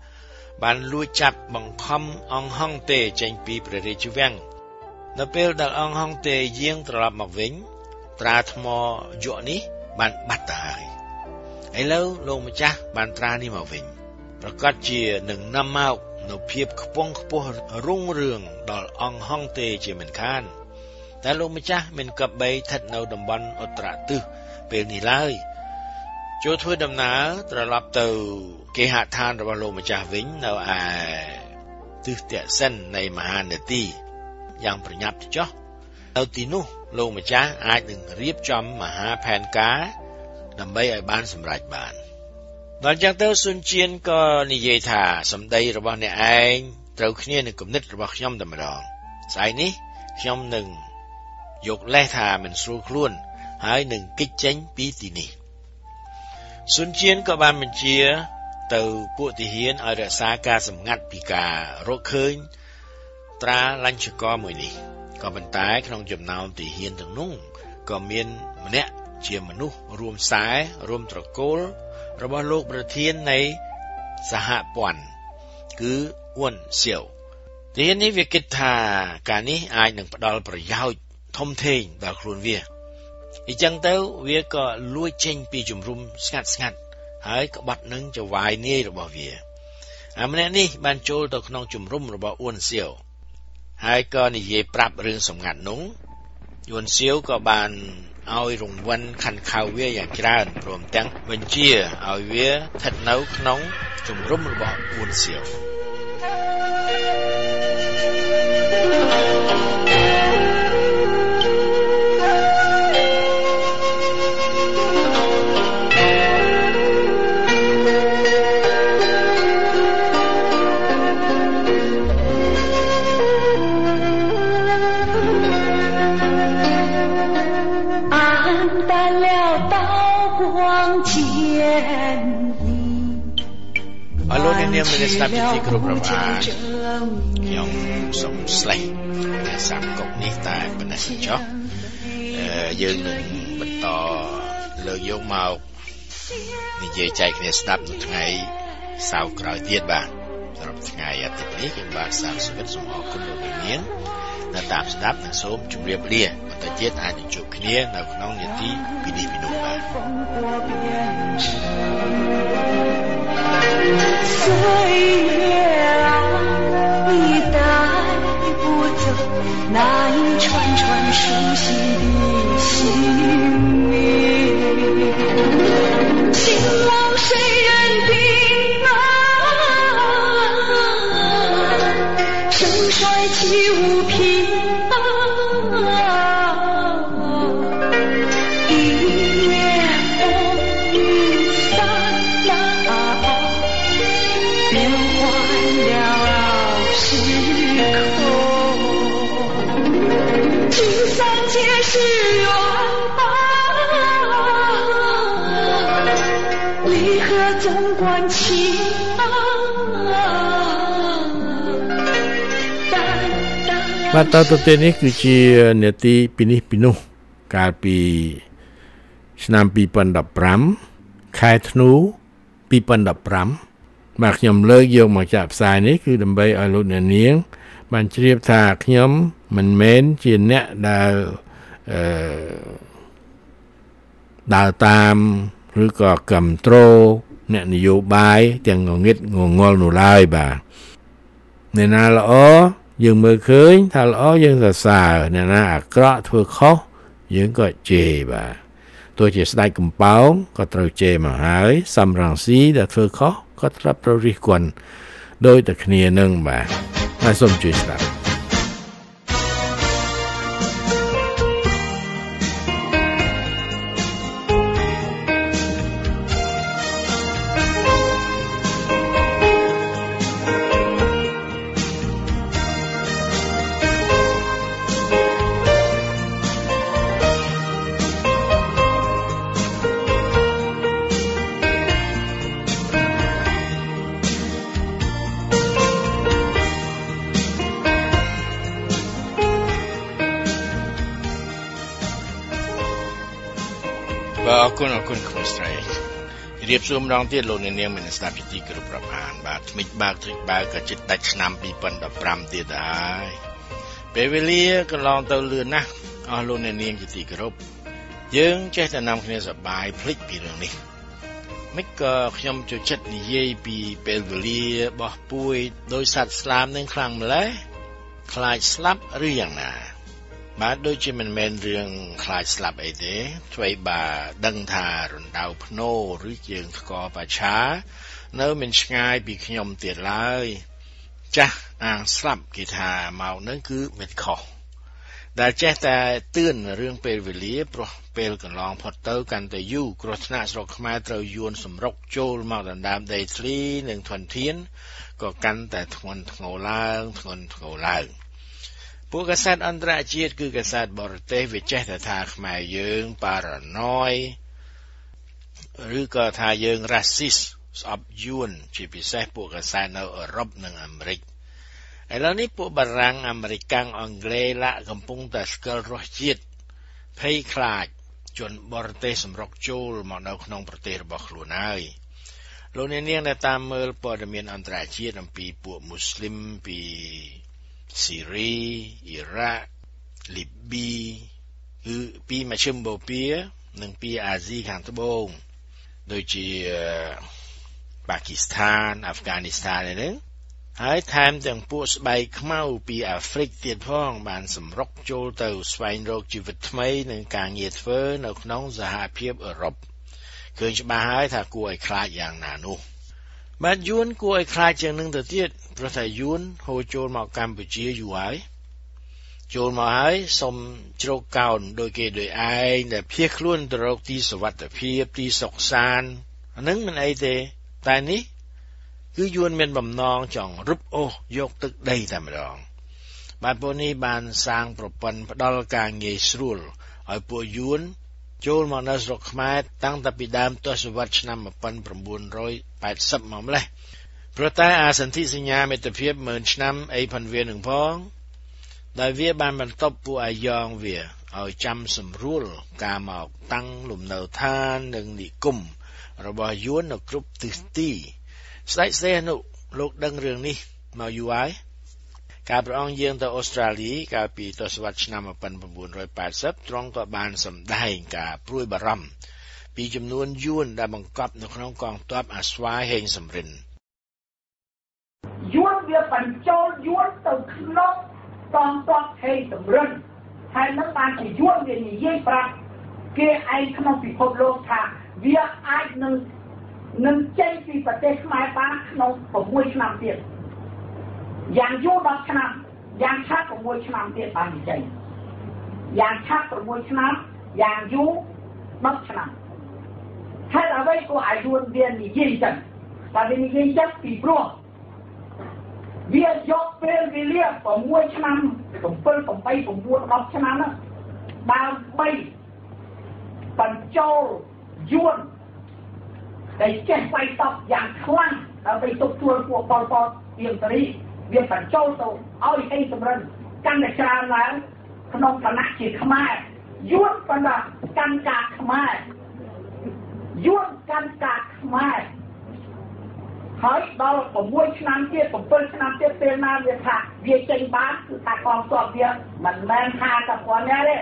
10បានលួចចាប់បង្ខំអង្គហុងតេចេញពីព្រះរាជវាំងនៅពេលដែលអង្គហុងតេយាងត្រឡប់មកវិញត្រាថ្មយក្សនេះបានបាត់ទៅហើយឥឡូវលោកម្ចាស់បានត្រានេះមកវិញប្រកាសជានឹងនាំមកនៅភាពខ្ពង់ខ្ពស់រុងរឿងដល់អង្គហុងតេជាមិនខានតែលោកម្ចាស់មិនគប្បីស្ថិតនៅតំបន់ឧត្តរទិសពេលនេះឡើយចូលធ្វើដំណើរត្រឡប់ទៅគេហដ្ឋានរបស់លោកម្ចាស់វិញនៅឯទិសទសិននៃមហានទីយ៉ាងប្រញាប់ចុះនៅទីនោះលោកម្ចាស់អាចនឹងរៀបចំមហាផែនការដើម្បីឲ្យបានសម្រេចបានដល់ចឹងទៅស៊ុនជៀនក៏និយាយថាសម្ដីរបស់អ្នកឯងត្រូវគ្នានឹងគំនិតរបស់ខ្ញុំតែម្ដងស្អែកនេះខ្ញុំនឹងយកលេសថាមិនស្រួលខ្លួនហើយនឹងគេចចេញពីទីនេះស៊ុនជៀនក៏បានបញ្ជាទៅពួកទាហានឲ្យរក្សាការសម្ងាត់ពីការរកឃើញត្រាលញ្ចករមួយនេះក៏ប៉ុន្តែក្នុងចំណោមទាហានទាំងនោះក៏មានម្នាក់ជាមនុស្សរួមខ្សែរួមត្រកូលរបស់លោកប្រធាននៃសហព័ន្ធគឺអ៊ុនសៀវទីនេះវាគិតថាការនេះអាចនឹងផ្ដល់ប្រយោជន៍ធំធេងដល់ខ្លួនវាអញ្ចឹងទៅវាក៏លួចចេញពីជំរុំស្ងាត់ៗហើយក្បត់នឹងចវាយនាយរបស់វាម្នាក់នេះបានចូលទៅក្នុងជំរុំរបស់អ៊ុនសៀវហើយក៏និយាយប្រាប់រឿងសម្ងាត់នោះអ៊ុនសៀវក៏បានឲ្យរង្វាន់ខាន់ខៅវាយ៉ាងច្រើនព្រមទាំងបញ្ជាឲ្យវាស្ថិតនៅក្នុងជំរុំរបស់អ៊ុនសៀវលោកអ្នកនាងមានស្ដាប់ជាទីគោរពរាប់អានខ្ញុំសូមស្លេះភាសាកុកនេះតែប៉ុណ្ណេះចុះយើងនឹងបន្តលើកយកមកនិយាយចែកគ្នាស្ដាប់នៅថ្ងៃសៅរ៍ក្រោយទៀតបាទសម្រាប់ថ្ងៃអាទិត្យនេះខ្ញុំបាទសាមសុវិតសូមអរគុណលោកអ្នកនាងដែលតាមស្ដាប់និងសូមជម្រាបលាបន្តទៀតអាចនឹងជួបគ្នានៅក្នុងនាទីពីនេះពីនោះបាទ岁月啊，你带不走那一串串熟悉的姓名。兴亡谁人定啊？盛衰岂无凭啊？一夜风雨散了。变换了时空，聚散皆是缘啊，离合总关情啊。 បាទតទៅនេះគឺជានាទីពីនេះពីនោះកាលពីឆ្នាំ2015ខែធ្នូ2015បាទខ្ញុំលើកយកមកចាក់ផ្សាយនេះគឺដើម្បីឲ្យលោកអ្នកនាងបានជ្រាបថាខ្ញុំមិនមែនជាអ្នកដែលដើរតាមឬក៏គ្រប់គ្រងអ្នកនយោបាយទាំងងងឹតងងល់នោះឡើយបាទអ្នកណាល្អយើងមើលឃើញថាល្អយើងសរសើរអ្នកណាអាក្រក់ធ្វើខុសយើងក៏ជេរបាទទោះជាស្ដេចកំប៉ោងក៏ត្រូវជេរមកហើយសំរងស៊ីដែលធ្វើខុសក៏ត្រូវរិះគន់ដោយតែគ្នានឹងបាទហើយសូមជួយស្ដាប់អរគុណក្មួយស្រីរៀបសួរម្ដងទៀតលោកអ្នកនាងមានស្ដាប់ជាទីគោរពរាប់អានបាទថ្មិចបើកត្រេកបើកក៏ជិតដាច់ឆ្នាំ2015ទៀតហើយពេលវេលាកន្លងទៅលឿនណាស់អស់លោកអ្នកនាងជាទីគោរពយើងចេះតែនាំគ្នាសប្បាយភ្លេចពីរឿងនេះមិនក៏ខ្ញុំចូលចិត្តនិយាយពីពេលវេលាបោះពួយដោយសត្វស្លាបនឹងខ្លាំងម្ល៉េះខ្លាចស្លាប់ឬយ៉ាងណាបាទដូចជាមិនមែនរឿងខ្លាចស្លាប់អីទេធ្វើឲ្យbàដឹងថារណ្ដៅភ្នោឬជើងថ្កបាឆានៅមិនឆ្ងាយពីខ្ញុំទៀតឡើយចាស់អាងស្លាប់គេថាមកនឹងគឺមិនខុសដែលចេះតែទឿនរឿងពេលវេលាព្រោះពេលកន្លងផុតទៅកាន់តែយូរគ្រោះថ្នាក់ស្រុកខ្មែរត្រូវយួនសម្រុកចូលមកដណ្ដើមដីធ្លីនិងធនធានក៏កាន់តែធ្ងន់ធ្ងរឡើងពួកកាសែតអន្តរជាតិគឺកាសែតបរទេសវាចេះតែថាខ្មែរយើងប៉ារ៉ាណយឬក៏ថាយើងរ៉ាស៊ីសស្អប់យួនជាពិសេសពួកកាសែតនៅអឺរ៉ុបនិងអាមេរិកឥឡូវនេះពួកបារាំងអាមេរិកអង់គ្លេសឡាក់កំពុងតែស្កិលរសជាតិភ័យខ្លាចជនបរទេសសម្រុកចូលមកនៅក្នុងប្រទេសរបស់ខ្លួនហើយលោកអ្នកនាងដែលតាមមើលព័ត៌មានអន្តរជាតិអំពីពួកមូស្លីមពីស៊ីរីអ៊ីរ៉ាក់លីប៊ីគឺពីមជ្ឈិមបូព៌ានិងពីអាស៊ីខាងត្បូងដូចជាប៉ាគីស្ថានអាហ្វហ្គានីស្ថានហ្នឹងហើយថែមទាំងពួកស្បែកខ្មៅពីអាហ្វ្រិកទៀតផងបានសម្រុកចូលទៅស្វែងរកជីវិតថ្មីនិងការងារធ្វើនៅក្នុងសហភាពអឺរ៉ុបឃើញច្បាស់ហើយថាគួរឲ្យខ្លាចយ៉ាងណានោះបាទយួនគួរឲ្យខ្លាចជាងនឹងទៅទៀតព្រោះថាយួនហូរចូលមកកម្ពុជាយូរហើយចូលមកហើយសុំជ្រកកោនដោយគេដោយឯងដែលភៀសខ្លួនទៅរកទីសុវត្ថិភាពទីសុខសាន្តអានឹងមិនអីទេតែនេះគឺយួនមានបំណងចង់រឹបអូសយកទឹកដីតែម្ដងបាទពួកនេះបានសាងប្រព័ន្ធផ្ដល់ការងារស្រួលឲ្យពួកយួនចូលមកនៅស្រុកខ្មែរតាំងតែពីដើមទសវត្សរ៍ឆ្នាំ1980មកម្លេះព្រោះតែអាសន្ធិសញ្ញាមិត្តភាព10000ឆ្នាំអីផងវានឹងផងដែលវាបានបន្ទប់ពួកអាយ៉ងវាឲ្យចាំសម្រួលការមកតាំងលំនៅឋាននិងនិគមរបស់យួននៅគ្រប់ទិសទីស្ដេចសេនុលោកដឹងរឿងនេះមកយូរហើយកាលព្រះអង្គយាងទៅអូស្ត្រាលីកាលពីទសវត្សរ៍ឆ្នាំ1980ទ្រង់ក៏បានសម្ដែងការព្រួយបារម្ភពីចំនួនយួនដែលបង្កប់នៅក្នុងកងទ័ពអាស្វាយហេងសំរិនយួនវាបញ្ចូលយួនទៅក្នុងកងទ័ពហេងសំរិនហើយនឹងបានជាយួនវានិយាយប្រាប់គេឯងក្នុងពិភពលោកថាវាអាចនឹងចេញពីប្រទេសខ្មែរបានក្នុង6ឆ្នាំទៀតយ៉ាងយូរ10ឆ្នាំយ៉ាងឆាប់6ឆ្នាំទៀតបានចេញយ៉ាងឆាប់6ឆ្នាំយ៉ាងយូរ10ឆ្នាំហើយអ្វីក៏អាយុវានិយាយចឹងតែវានិយាយចឹងពីព្រោះវាយកពេលវេលា6ឆ្នាំ7 8 9 10ឆ្នាំណាដើម្បីបញ្ចូលយួនដែលចេះវាយតបយ៉ាងខ្លាំងដើម្បីទប់ទួលពួកប៉ុលពតទៀងតារីវាបញ្ចូលទៅឲ្យហេងសំរិនកាន់តែច្រើនឡើងក្នុងឋានៈជាខ្មែរយួនបណ្ដាកាន់ការខ្មែរយួនកាន់ការខ្មែរហើយដល់6ឆ្នាំទៀត7ឆ្នាំទៀតពេលណាវាថាវាចេញបានគឺថាកងទ័ពវាមិនមែន50,000នាក់ទេ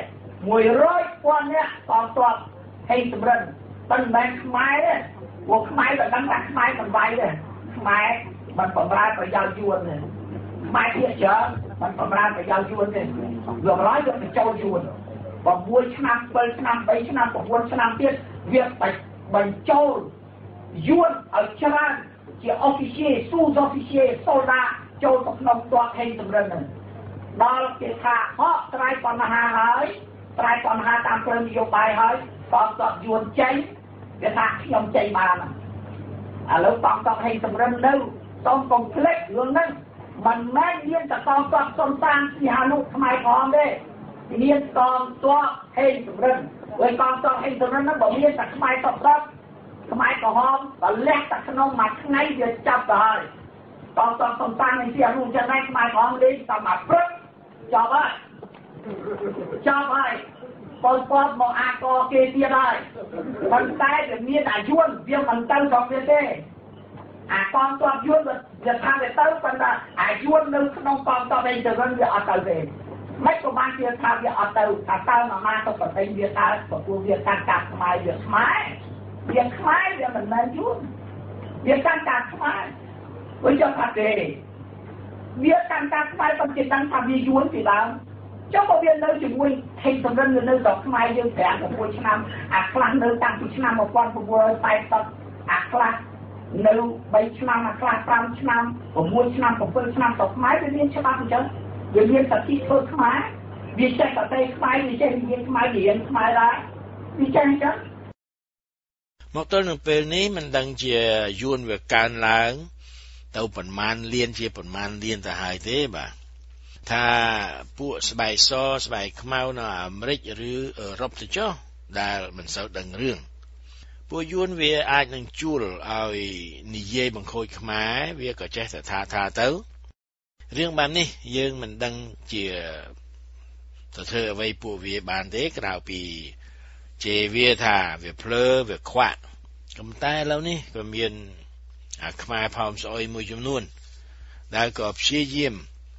100,000នាក់កងទ័ពហេងសំរិនមិនមែនខ្មែរទេពួកខ្មែរក៏ដឹងថាខ្មែរមិនវាយទេខ្មែរមិនបំរើប្រយោជន៍យួនទេខ្មែរជាច្រើនមិនបំរើប្រយោជន៍យួនទេវាឡើយវាបញ្ចូលយួន6ឆ្នាំ7ឆ្នាំ3ឆ្នាំ9ឆ្នាំទៀតវាបញ្ចូលយួនឲ្យច្រើនជា officier sous-officier soldat ចូលទៅក្នុងទ័ពហេងសំរិនហ្នឹងដល់គេថាហកត្រាយបញ្ហាហើយត្រាយបញ្ហាតាមផ្លូវនយោបាយហើយកងទ័ពយួនចេញគេថាខ្ញុំចេញបានឥឡូវកងទ័ពហេងសំរិននៅសូមកុំភ្លេចរឿងហ្នឹងមិនមែនមានតែកងទ័ពសុនតានសីហនុខ្មែរក្រហមទេមានកងទ័ពហេងសំរិនហើយកងទ័ពហេងសំរិនហ្នឹងបើមានតែខ្មែរតបខ្មែរក្រហមក៏លះតែក្នុងមួយថ្ងៃវាចាប់ទៅហើយកងទ័ពសុនតានសីហនុចឹងដែរខ្មែរក្រហមលេងតាមអាព្រឹកចាប់ហើយប៉ុលពតមកអាកគេទៀតហើយប៉ុន្តែវាមានអាយុនវាមិនទៅដល់វាទេអាកងទ័ពយួនវាថាវាទៅប៉ុន្តែអាយុននៅក្នុងកងទ័ពឯងទៅវិញវាអត់ទៅទេមិនក៏បានជាថាវាអត់ទៅថាតើមកមកទៅប្រទេសវាតើពួកវាកាន់កាប់ខ្មែរវាខ្មែរវាមិនមែនយួនវាកាន់កាប់ខ្មែរវិញចង់ថាទេវាកាន់កាប់ខ្មែរប៉ុន្តែដឹងថាវាយួនពីដើមចុះមកវានៅជាមួយហេងសំរិននៅដល់ខ្មែរយើង5 6ឆ្នាំអាខ្លះនៅតាំងពីឆ្នាំ1980អាខ្លះនៅ3ឆ្នាំអាខ្លះ5ឆ្នាំ6ឆ្នាំ7ឆ្នាំទៅខ្មែរវាមានច្បាប់អញ្ចឹងវាមានសតិធ្វើខ្មែរវាចេះប្រទេសខ្មែរវាចេះនិយាយខ្មែររៀនខ្មែរដែរវាចេះអញ្ចឹងមកទល់នឹងពេលនេះមិនដឹងជាយួនវាកើនឡើងទៅប៉ុន្មានលានជាប៉ុន្មានលានទៅហើយទេបាទថាពួកស្បែកសស្បែកខ្មៅនៅអាមេរិកឬអឺរ៉ុបទៅចុះដែលមិនសូវដឹងរឿងពួកយួនវាអាចនឹងជួលឲ្យនិយាយបង្ខូចខ្មែរវាក៏ចេះតែថាទៅរឿងបែបនេះយើងមិនដឹងជាទៅធ្វើអ្វីពួកវាបានទេក្រៅពីជេរវាថាវាភ្លើវាខ្វាក់ប៉ុន្តែឥឡូវនេះក៏មានអាខ្មែរផោមស្អុយមួយចំនួនដែលក៏ព្យាយាម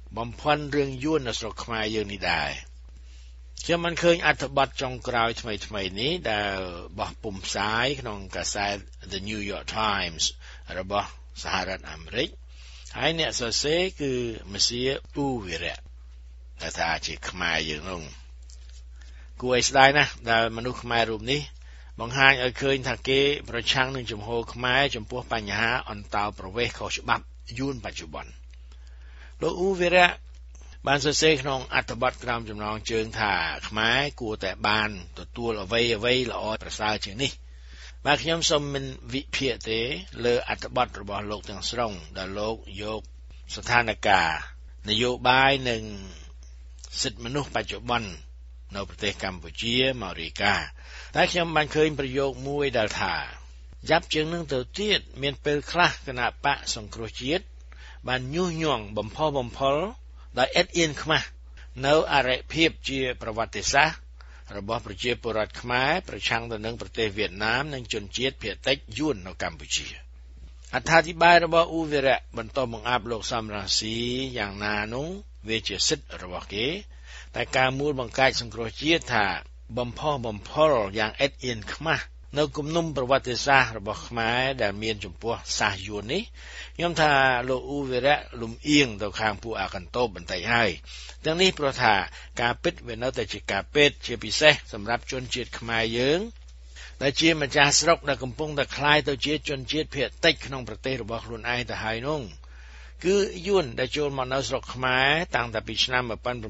បំផាន់រឿងយួននៅស្រុកខ្មែរយើងនេះដែរខ្ញុំមិនឃើញអត្ថបទចុងក្រោយថ្មីៗនេះដែលបោះពុម្ពផ្សាយក្នុងកាសែត The New York Times របស់សហរដ្ឋអាមេរិកហើយអ្នកសរសេរគឺមសៀពូវិរៈតែថាជាខ្មែរយើងនោះគួរឲ្យស្ដាយណាស់ដែលមនុស្សខ្មែររូបនេះបង្ហាញឲ្យឃើញថាគេប្រឆាំងនឹងជំហរខ្មែរចំពោះបញ្ហាអន្តោប្រវេសន៍ខុសច្បាប់យួនបច្ចុប្បន្នលោកអ៊ូវិរៈបានសរសេរក្នុងអត្ថបទក្រោមចំណងជើងថាខ្មែរគួរតែបានទទួលអ្វីល្អប្រសើរជាងនេះបាទខ្ញុំសូមមិនវិភាគទេលើអត្ថបទរបស់លោកទាំងស្រុងដែលលោកយកស្ថានភាពនយោបាយនិងសិទ្ធិមនុស្សបច្ចុប្បន្ននៅប្រទេសកម្ពុជាមករាយការណ៍តែខ្ញុំបានឃើញប្រយោគមួយដែលថាយ៉ាប់ជាងនឹងទៅទៀតមានពេលខ្លះគណៈបកសង្គ្រោះជាតិបានញុះញង់បំផុសបំផុលដោយអ៊ិតអៀនខ្មាស់នៅអរិភាពជាប្រវត្តិសាស្ត្ររបស់ប្រជាពលរដ្ឋខ្មែរប្រឆាំងទៅនឹងប្រទេសវៀតណាមនិងជនជាតិភាគតិចយួននៅកម្ពុជាអត្ថាធិប្បាយរបស់អ៊ូវិរៈបន្តបង្អាប់លោកសំរងស៊ីយ៉ាងណានោះវាជាសិទ្ធិរបស់គេតែការមូលបង្កាច់សង្គ្រោះជាតិថាបំផុសបំផុលយ៉ាងអ៊ិតអៀនខ្មាស់នៅគំនុំប្រវត្តិសាស្ត្ររបស់ខ្មែរដែលមានចំពោះសាសយួននេះខ្ញុំថាលោកអ៊ូវិរៈលំអៀងទៅខាងពួកអាកន្តោបបន្តិចហើយទាំងនេះព្រោះថាការពិតវានៅតែជាការពិតជាពិសេសសម្រាប់ជនជាតិខ្មែរយើងដែលជាម្ចាស់ស្រុកដែលកំពុងតែคล้ายទៅជាជនជាតិភាគតិចក្នុងប្រទេសរបស់ខ្លួនឯងទៅហើយនោះគឺយួនដែលចូលមកនៅស្រុកខ្មែរតាំងតែពីឆ្នាំ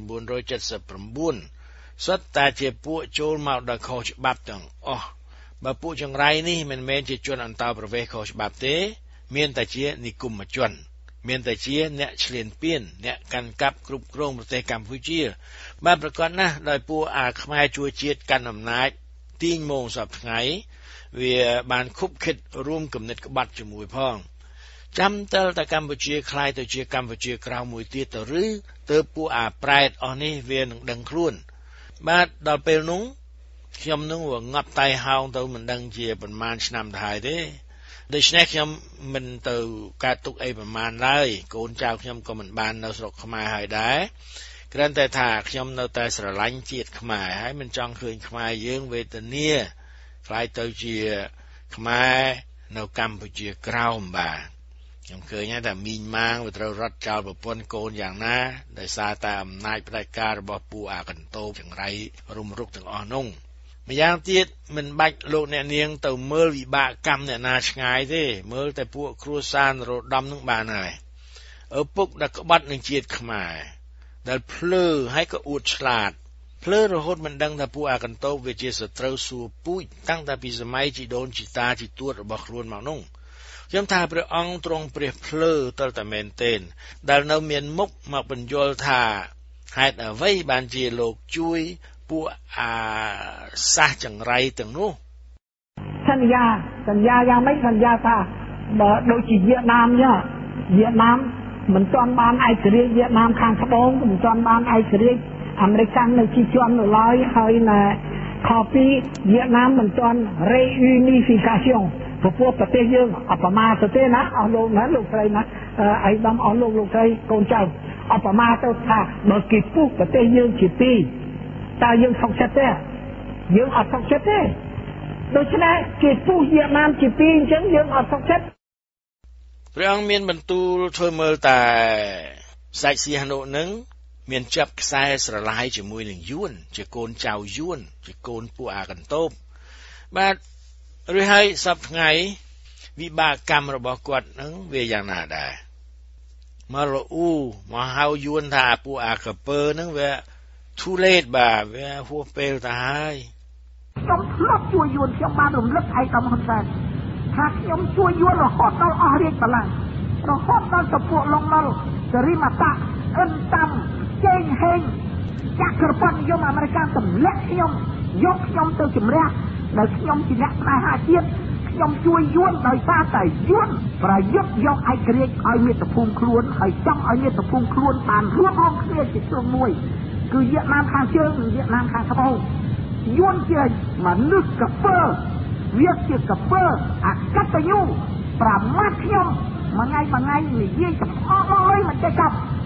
1979សុទ្ធតែជាពួកចូលមកដោយខុសច្បាប់ទាំងអស់បើពួកចង្រៃនេះមិនមែនជាជនអន្តោប្រវេសន៍ខុសច្បាប់ទេមានតែជានិគមជនមានតែជាអ្នកឈ្លានពានអ្នកកាន់កាប់គ្រប់គ្រងប្រទេសកម្ពុជាបានប្រកាសណាស់ដោយពួកអាខ្មែរជួយជាតិកាន់អំណាចទាញម៉ោងសពថ្ងៃវាបានខុបខិតរួមគំនិតក្បត់ជាមួយផងចាំតែកម្ពុជាคล้ายទៅជាកម្ពុជាក្រៅមួយទៀតទៅឬទៅពួកអាប្រែតអស់នេះវានឹងដឹងខ្លួនបាទដល់ពេលនោះខ្ញុំនឹងងាប់តៃហោងទៅមិនដឹងជាប្រមាណឆ្នាំទៅហើយទេដូច្នេះខ្ញុំមិនទៅកើតទុកអីប្រមាណឡើយកូនចៅខ្ញុំក៏មិនបាននៅស្រុកខ្មែរហើយដែរគ្រាន់តែថាខ្ញុំនៅតែស្រឡាញ់ជាតិខ្មែរហើយមិនចង់ឃើញខ្មែរយើងវេទនាខ្លាយទៅជាខ្មែរនៅកម្ពុជាក្រោមបាទខ្ញុំឃើញថាមីងម៉ាងវាត្រូវរត់ចោលប្រពន្ធកូនយ៉ាងណាដោយសារតែអំណាចផ្ដាច់ការរបស់ពួកអាកន្តោបចង្រៃរុំរុកទាំងអស់នោះម្យ៉ាងទៀតមិនបាច់លោកអ្នកនាងទៅមើលវិបាកកម្មអ្នកណាឆ្ងាយទេមើលតែពួកគ្រួសារនរោត្តមនឹងបានហើយឪពុកដែលក្បត់នឹងជាតិខ្មែរដែលភ្លើហើយក៏អួតឆ្លាតភ្លើរហូតមិនដឹងថាពួកអាកន្តោបវាជាសត្រូវសួរពូជតាំងតែពីសម័យជីដូនជីតាជីទួតរបស់ខ្លួនមកនោះខ្ញុំថាព្រះអង្គទ្រង់ព្រះភ្លើតលតែមែនទេដែលនៅមានមុខមកបញ្យល់ថាហេតុអ្វីបានជាលោកជួយពួកអាសាសចង្រៃទាំងនោះសន្យាយ៉ាងម៉េចសន្យាថាបើដូចជាវៀតណាមចឹងវៀតណាមមិនទាន់បានឯករាជ្យវៀតណាមខាងត្បូងមិនទាន់បានឯករាជ្យអាមេរិកនៅជិះជាន់នៅឡើយហើយណាខពីវៀតណាមមិនទាន់ reunification ព្រោះប្រទេសយើងអបមាទៅទេណាអស់លោកណាលោកស្រីណាអីដំអស់លោកស្រីកូនចៅអបមាទៅថាបើគេពុះប្រទេសយើងជាពីរតើយើងសុខចិត្តទេយើងអត់សុខចិត្តទេដូច្នេះគេពុះវៀតណាមជាពីរអញ្ចឹងយើងអត់សុខចិត្តព្រះអង្គមានបន្ទូលធ្វើមើលតែសាច់សៀហនុនឹងមានចាប់ខ្សែស្រឡាយជាមួយនឹងយួនជាកូនចៅយួនជាកូនពួកអាកន្តោបបាទឬហើយសពថ្ងៃវិបាកកម្មរបស់គាត់នឹងវាយ៉ាងណាដែរមកលអ៊ូមកហៅយួនថាពួកអាកពើនឹងវាtoo late បាទវាហួសពេលទៅហើយខ្ញុំធ្លាប់ជួយយួនខ្ញុំបានរំលឹកឯកឧត្តមហ៊ុនសែនថាខ្ញុំជួយយួនរហូតដល់អស់រាជបល្ល័ង្ករហូតដល់ទៅពួកឡុងណុលសរីម៉ាតាអិនតាមជេងហេងចក្រពត្តិនិយមអាមេរិកទម្លាក់ខ្ញុំយកខ្ញុំទៅជំរះដែលខ្ញុំជាអ្នកផ្នែកហាជាតិខ្ញុំជួយយួនដោយសារតែយួនប្រយុទ្ធយកឯករាជ្យឲ្យមាតុភូមិខ្លួនហើយចង់ឲ្យមាតុភូមិខ្លួនបានរួមរងគ្នាជាជ្រុងមួយគឺវៀតណាមខាងជើងនិងវៀតណាមខាងត្បូងយួនជាមនុស្សកពើវាជាកពើអកតញ្ញូប្រមាថខ្ញុំមួយថ្ងៃនិយាយសំអល់អើយមិនចេះចាប់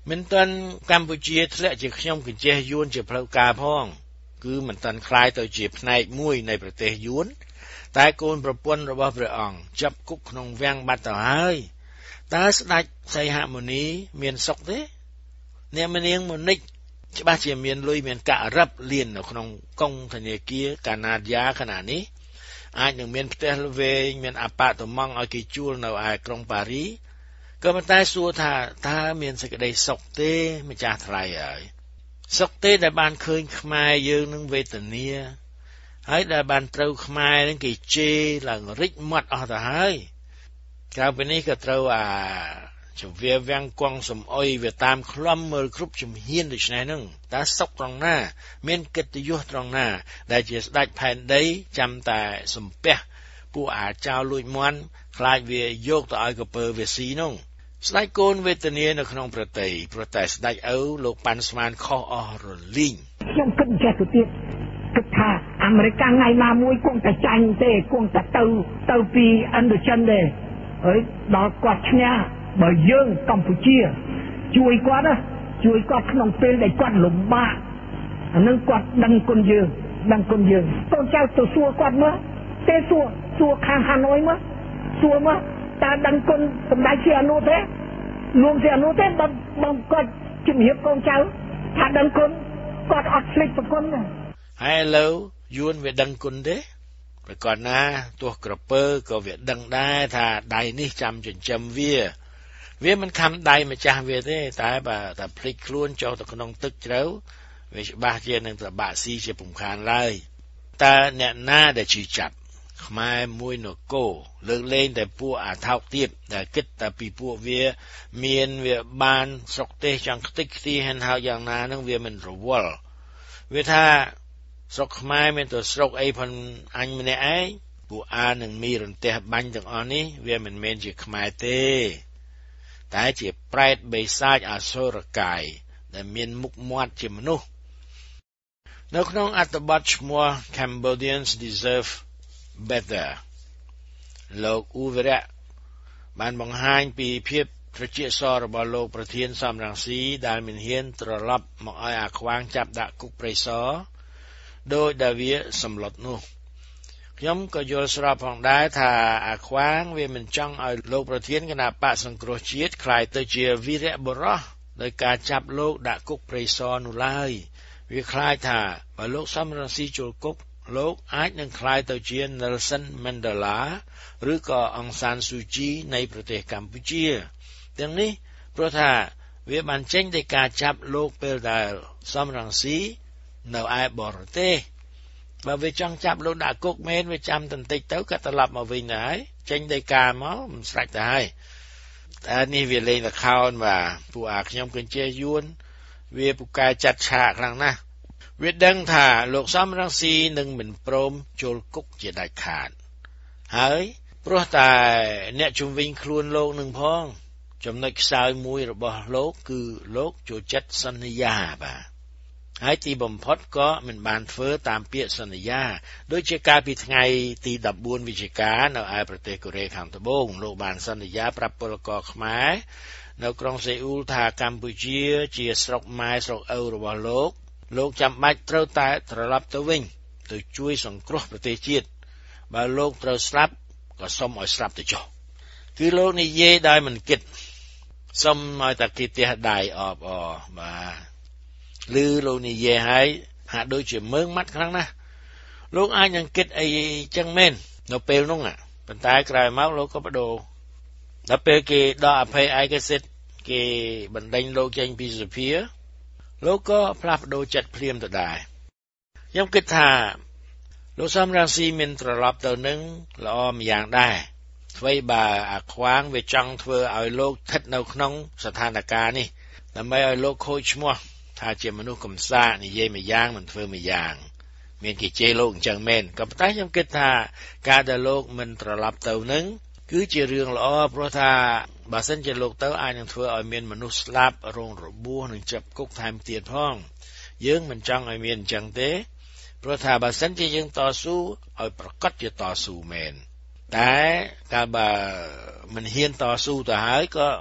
មិនតាន់កម្ពុជាធ្លាក់ជាខ្ញុំកញ្ចេះយួនជាផ្លូវការផងគឺមិនតាន់คล้ายទៅជាផ្នែកមួយនៃប្រទេសយួនតែកូនប្រពន្ធរបស់ព្រះអង្គចាប់គុកក្នុងវាំងបាត់ទៅហើយតើស្ដេចសីហមុនីមានសុខទេអ្នកមនាងមុនិចច្បាស់ជាមានលុយមានកាក់រឹបលៀននៅក្នុងកុងធនាគារកាណាឌាខណៈនេះអាចនឹងមានផ្ទះល្វែងមានអាប៉ាតឺម៉ង់ឲ្យគេជួលនៅឯក្រុងប៉ារីក៏ប៉ុន្តែសួរថាតើមានសេចក្តីសុខទេម្ចាស់ថ្លៃហើយសុខទេដែលបានឃើញខ្មែរយើងនឹងវេទនាហើយដែលបានត្រូវខ្មែរនឹងគេជេរឡើងរិចមាត់អស់ទៅហើយក្រៅពីនេះក៏ត្រូវជំវាវាំងគង់សំអុយវាតាមក្លំមើលគ្រប់ជំហានដូច្នេះនឹងតើសុខត្រង់ណាមានកិត្តិយសត្រង់ណាដែលជាស្ដេចផែនដីចាំតែសំពះពួកអាចោរលួចមាន់ខ្លាចវាយកទៅឲ្យកពើវាស៊ីនោះស្ដេចកូនវេទនានៅក្នុងប្រទេសព្រោះតែស្ដេចឪលោកប៉ាន់ស្មានខុសអស់រលីងខ្ញុំគិតចេះទៅទៀតគិតថាអាមេរិកថ្ងៃណាមួយគង់តែចាញ់ទេគង់តែទៅពីឥណ្ឌូចិនទេហើយដល់គាត់ឈ្នះបើយើងកម្ពុជាជួយគាត់ក្នុងពេលដែលគាត់លំបាកអានឹងគាត់ដឹងគុណយើងកូនចៅទៅសួរគាត់មើលទេសួរខាងហាណូយមើលសួរមើលតើដឹងគុណសម្ដេចជាអនុទេលោកជាអនុទេបងគាត់ជំរាបកូនចៅថាដឹងគុណគាត់អត់ភ្លេចប្រគុណទេហើយឥឡូវយួនវាដឹងគុណទេប្រកាសណាទោះក្រពើក៏វាដឹងដែរថាដៃនេះចាំចិញ្ចឹមវាមិនខំដៃម្ចាស់វាទេតែបើតែភ្លេចខ្លួនចុះទៅក្នុងទឹកជ្រៅវាច្បាស់ជានឹងប្របាក់ស៊ីជាពំខានឡើយតើអ្នកណាដែលជឿចាប់ខ្មែរមួយនគរលើកលែងតែពួកអាថោកទៀតដែលគិតតែពីពួកវាមានវាបានស្រុកទេសចង់ខ្ទេចខ្ទីហិនហៅយ៉ាងណានឹងវាមិនរវល់វាថាស្រុកខ្មែរមានតែស្រុកអីផងអញម្នាក់ឯងពួកនឹងមានរន្ទះបាញ់ទាំងអស់នេះវាមិនមែនជាខ្មែរទេតែជាប្រែតបិសាចអសុរកាយដែលមានមុខមាត់ជាមនុស្សនៅក្នុងអត្ថបទឈ្មោះ Cambodians Deserve Better លោកអ៊ូវរៈបានបង្ហាញពីភាពត្រជាក់សររបស់លោកប្រធានសំរងស៊ីដែលមិនហ៊ានត្រឡប់មកឲ្យអាខ្វាងចាប់ដាក់គុកព្រៃសរដោយដែលវាសម្លុតនោះខ្ញុំក៏យល់ស្របផងដែរថាអាខ្វាងវាមិនចង់ឲ្យលោកប្រធានគណៈបកសង្គ្រោះជាតិខ្លាយទៅជាវីរៈបុរសដោយការចាប់លោកដាក់គុកព្រៃសរនោះឡើយវាខ្លាចថាបើលោកសំរងស៊ីចូលគុកលោកអាចនឹងខ្លាយទៅជា Nelson Mandela ឬក៏អង្សានស៊ូជីនៃប្រទេសកម្ពុជាទាំងនេះព្រោះថាវាបានចេញដោយការចាប់លោកពេលដែលសំរងស៊ីនៅឯបរទេសបើវាចង់ចាប់លោកដាក់គុកមែនវាចាំតន្តិចទៅក៏ត្រឡប់មកវិញដែរចេញដោយការមកមិនស្រេចទៅហើយតែនេះវាលេងល្ខោនបាទពួកខ្ញុំគិតជាយួនវាពូកែចាត់ឆាកខ្លាំងណាស់វាដឹងថាលោកសំរងស៊ីនឹងមិនព្រមចូលគុកជាដាច់ខាតហើយព្រោះតែអ្នកជំវិញខ្លួនលោកនឹងផងចំណុចខ្សោយមួយរបស់លោកគឺលោកចូលចិត្តសន្យាបាទហើយទីបំផុតក៏មិនបានធ្វើតាមពាក្យសន្យាដូចជាកាលពីថ្ងៃទី14វិច្ឆិកានៅឯប្រទេសកូរ៉េខាងត្បូងលោកបានសន្យាប្រាប់ពលករខ្មែរនៅក្រុងសេអ៊ូលថាកម្ពុជាជាស្រុកម៉ែស្រុកឪរបស់លោកចាំបាច់ត្រូវតែត្រឡប់ទៅវិញទៅជួយសង្គ្រោះប្រទេសជាតិបើលោកត្រូវស្លាប់ក៏សូមឲ្យស្លាប់ទៅចុះគឺលោកនិយាយដោយមិនគិតសូមឲ្យតែគេទះដៃអបបាទឬលោកនិយាយឲ្យហាក់ដូចជាមើងម៉ាត់ខ្លាំងណាស់លោកអាចនឹងគិតអីចឹងមែននៅពេលនោះប៉ុន្តែក្រោយមកលោកក៏បដូរដល់ពេលគេដកអភ័យឯកសិទ្ធិគេបណ្ដេញលោកចេញពីសភាលោកក៏ផ្លាស់ប្ដូរចិត្តភ្លាមទៅដែរខ្ញុំគិតថាលោកសំរងស៊ីមានត្រឡប់ទៅនឹងល្អម្យ៉ាងដែរអ្វីបើអាខ្វាងវាចង់ធ្វើឲ្យលោកស្ថិតនៅក្នុងស្ថានភាពនេះដើម្បីឲ្យលោកខូចឈ្មោះថាជាមនុស្សកំសាកនិយាយមួយយ៉ាងមិនធ្វើមួយយ៉ាងមានគេជេរលោកអញ្ចឹងមែនក៏ប៉ុន្តែខ្ញុំគិតថាការដែលលោកមិនត្រឡប់ទៅនឹងគឺជារឿងល្អព្រោះថាបើសិនជាលោកទៅអាចនឹងធ្វើឲ្យមានមនុស្សស្លាប់រងរបួសនិងចាប់គុកថែមទៀតផងយើងមិនចង់ឲ្យមានអញ្ចឹងទេព្រោះថាបើសិនជាយើងតស៊ូឲ្យប្រកាសជាតស៊ូមែនតែកាលបើមិនហ៊ានតស៊ូទៅហើយក៏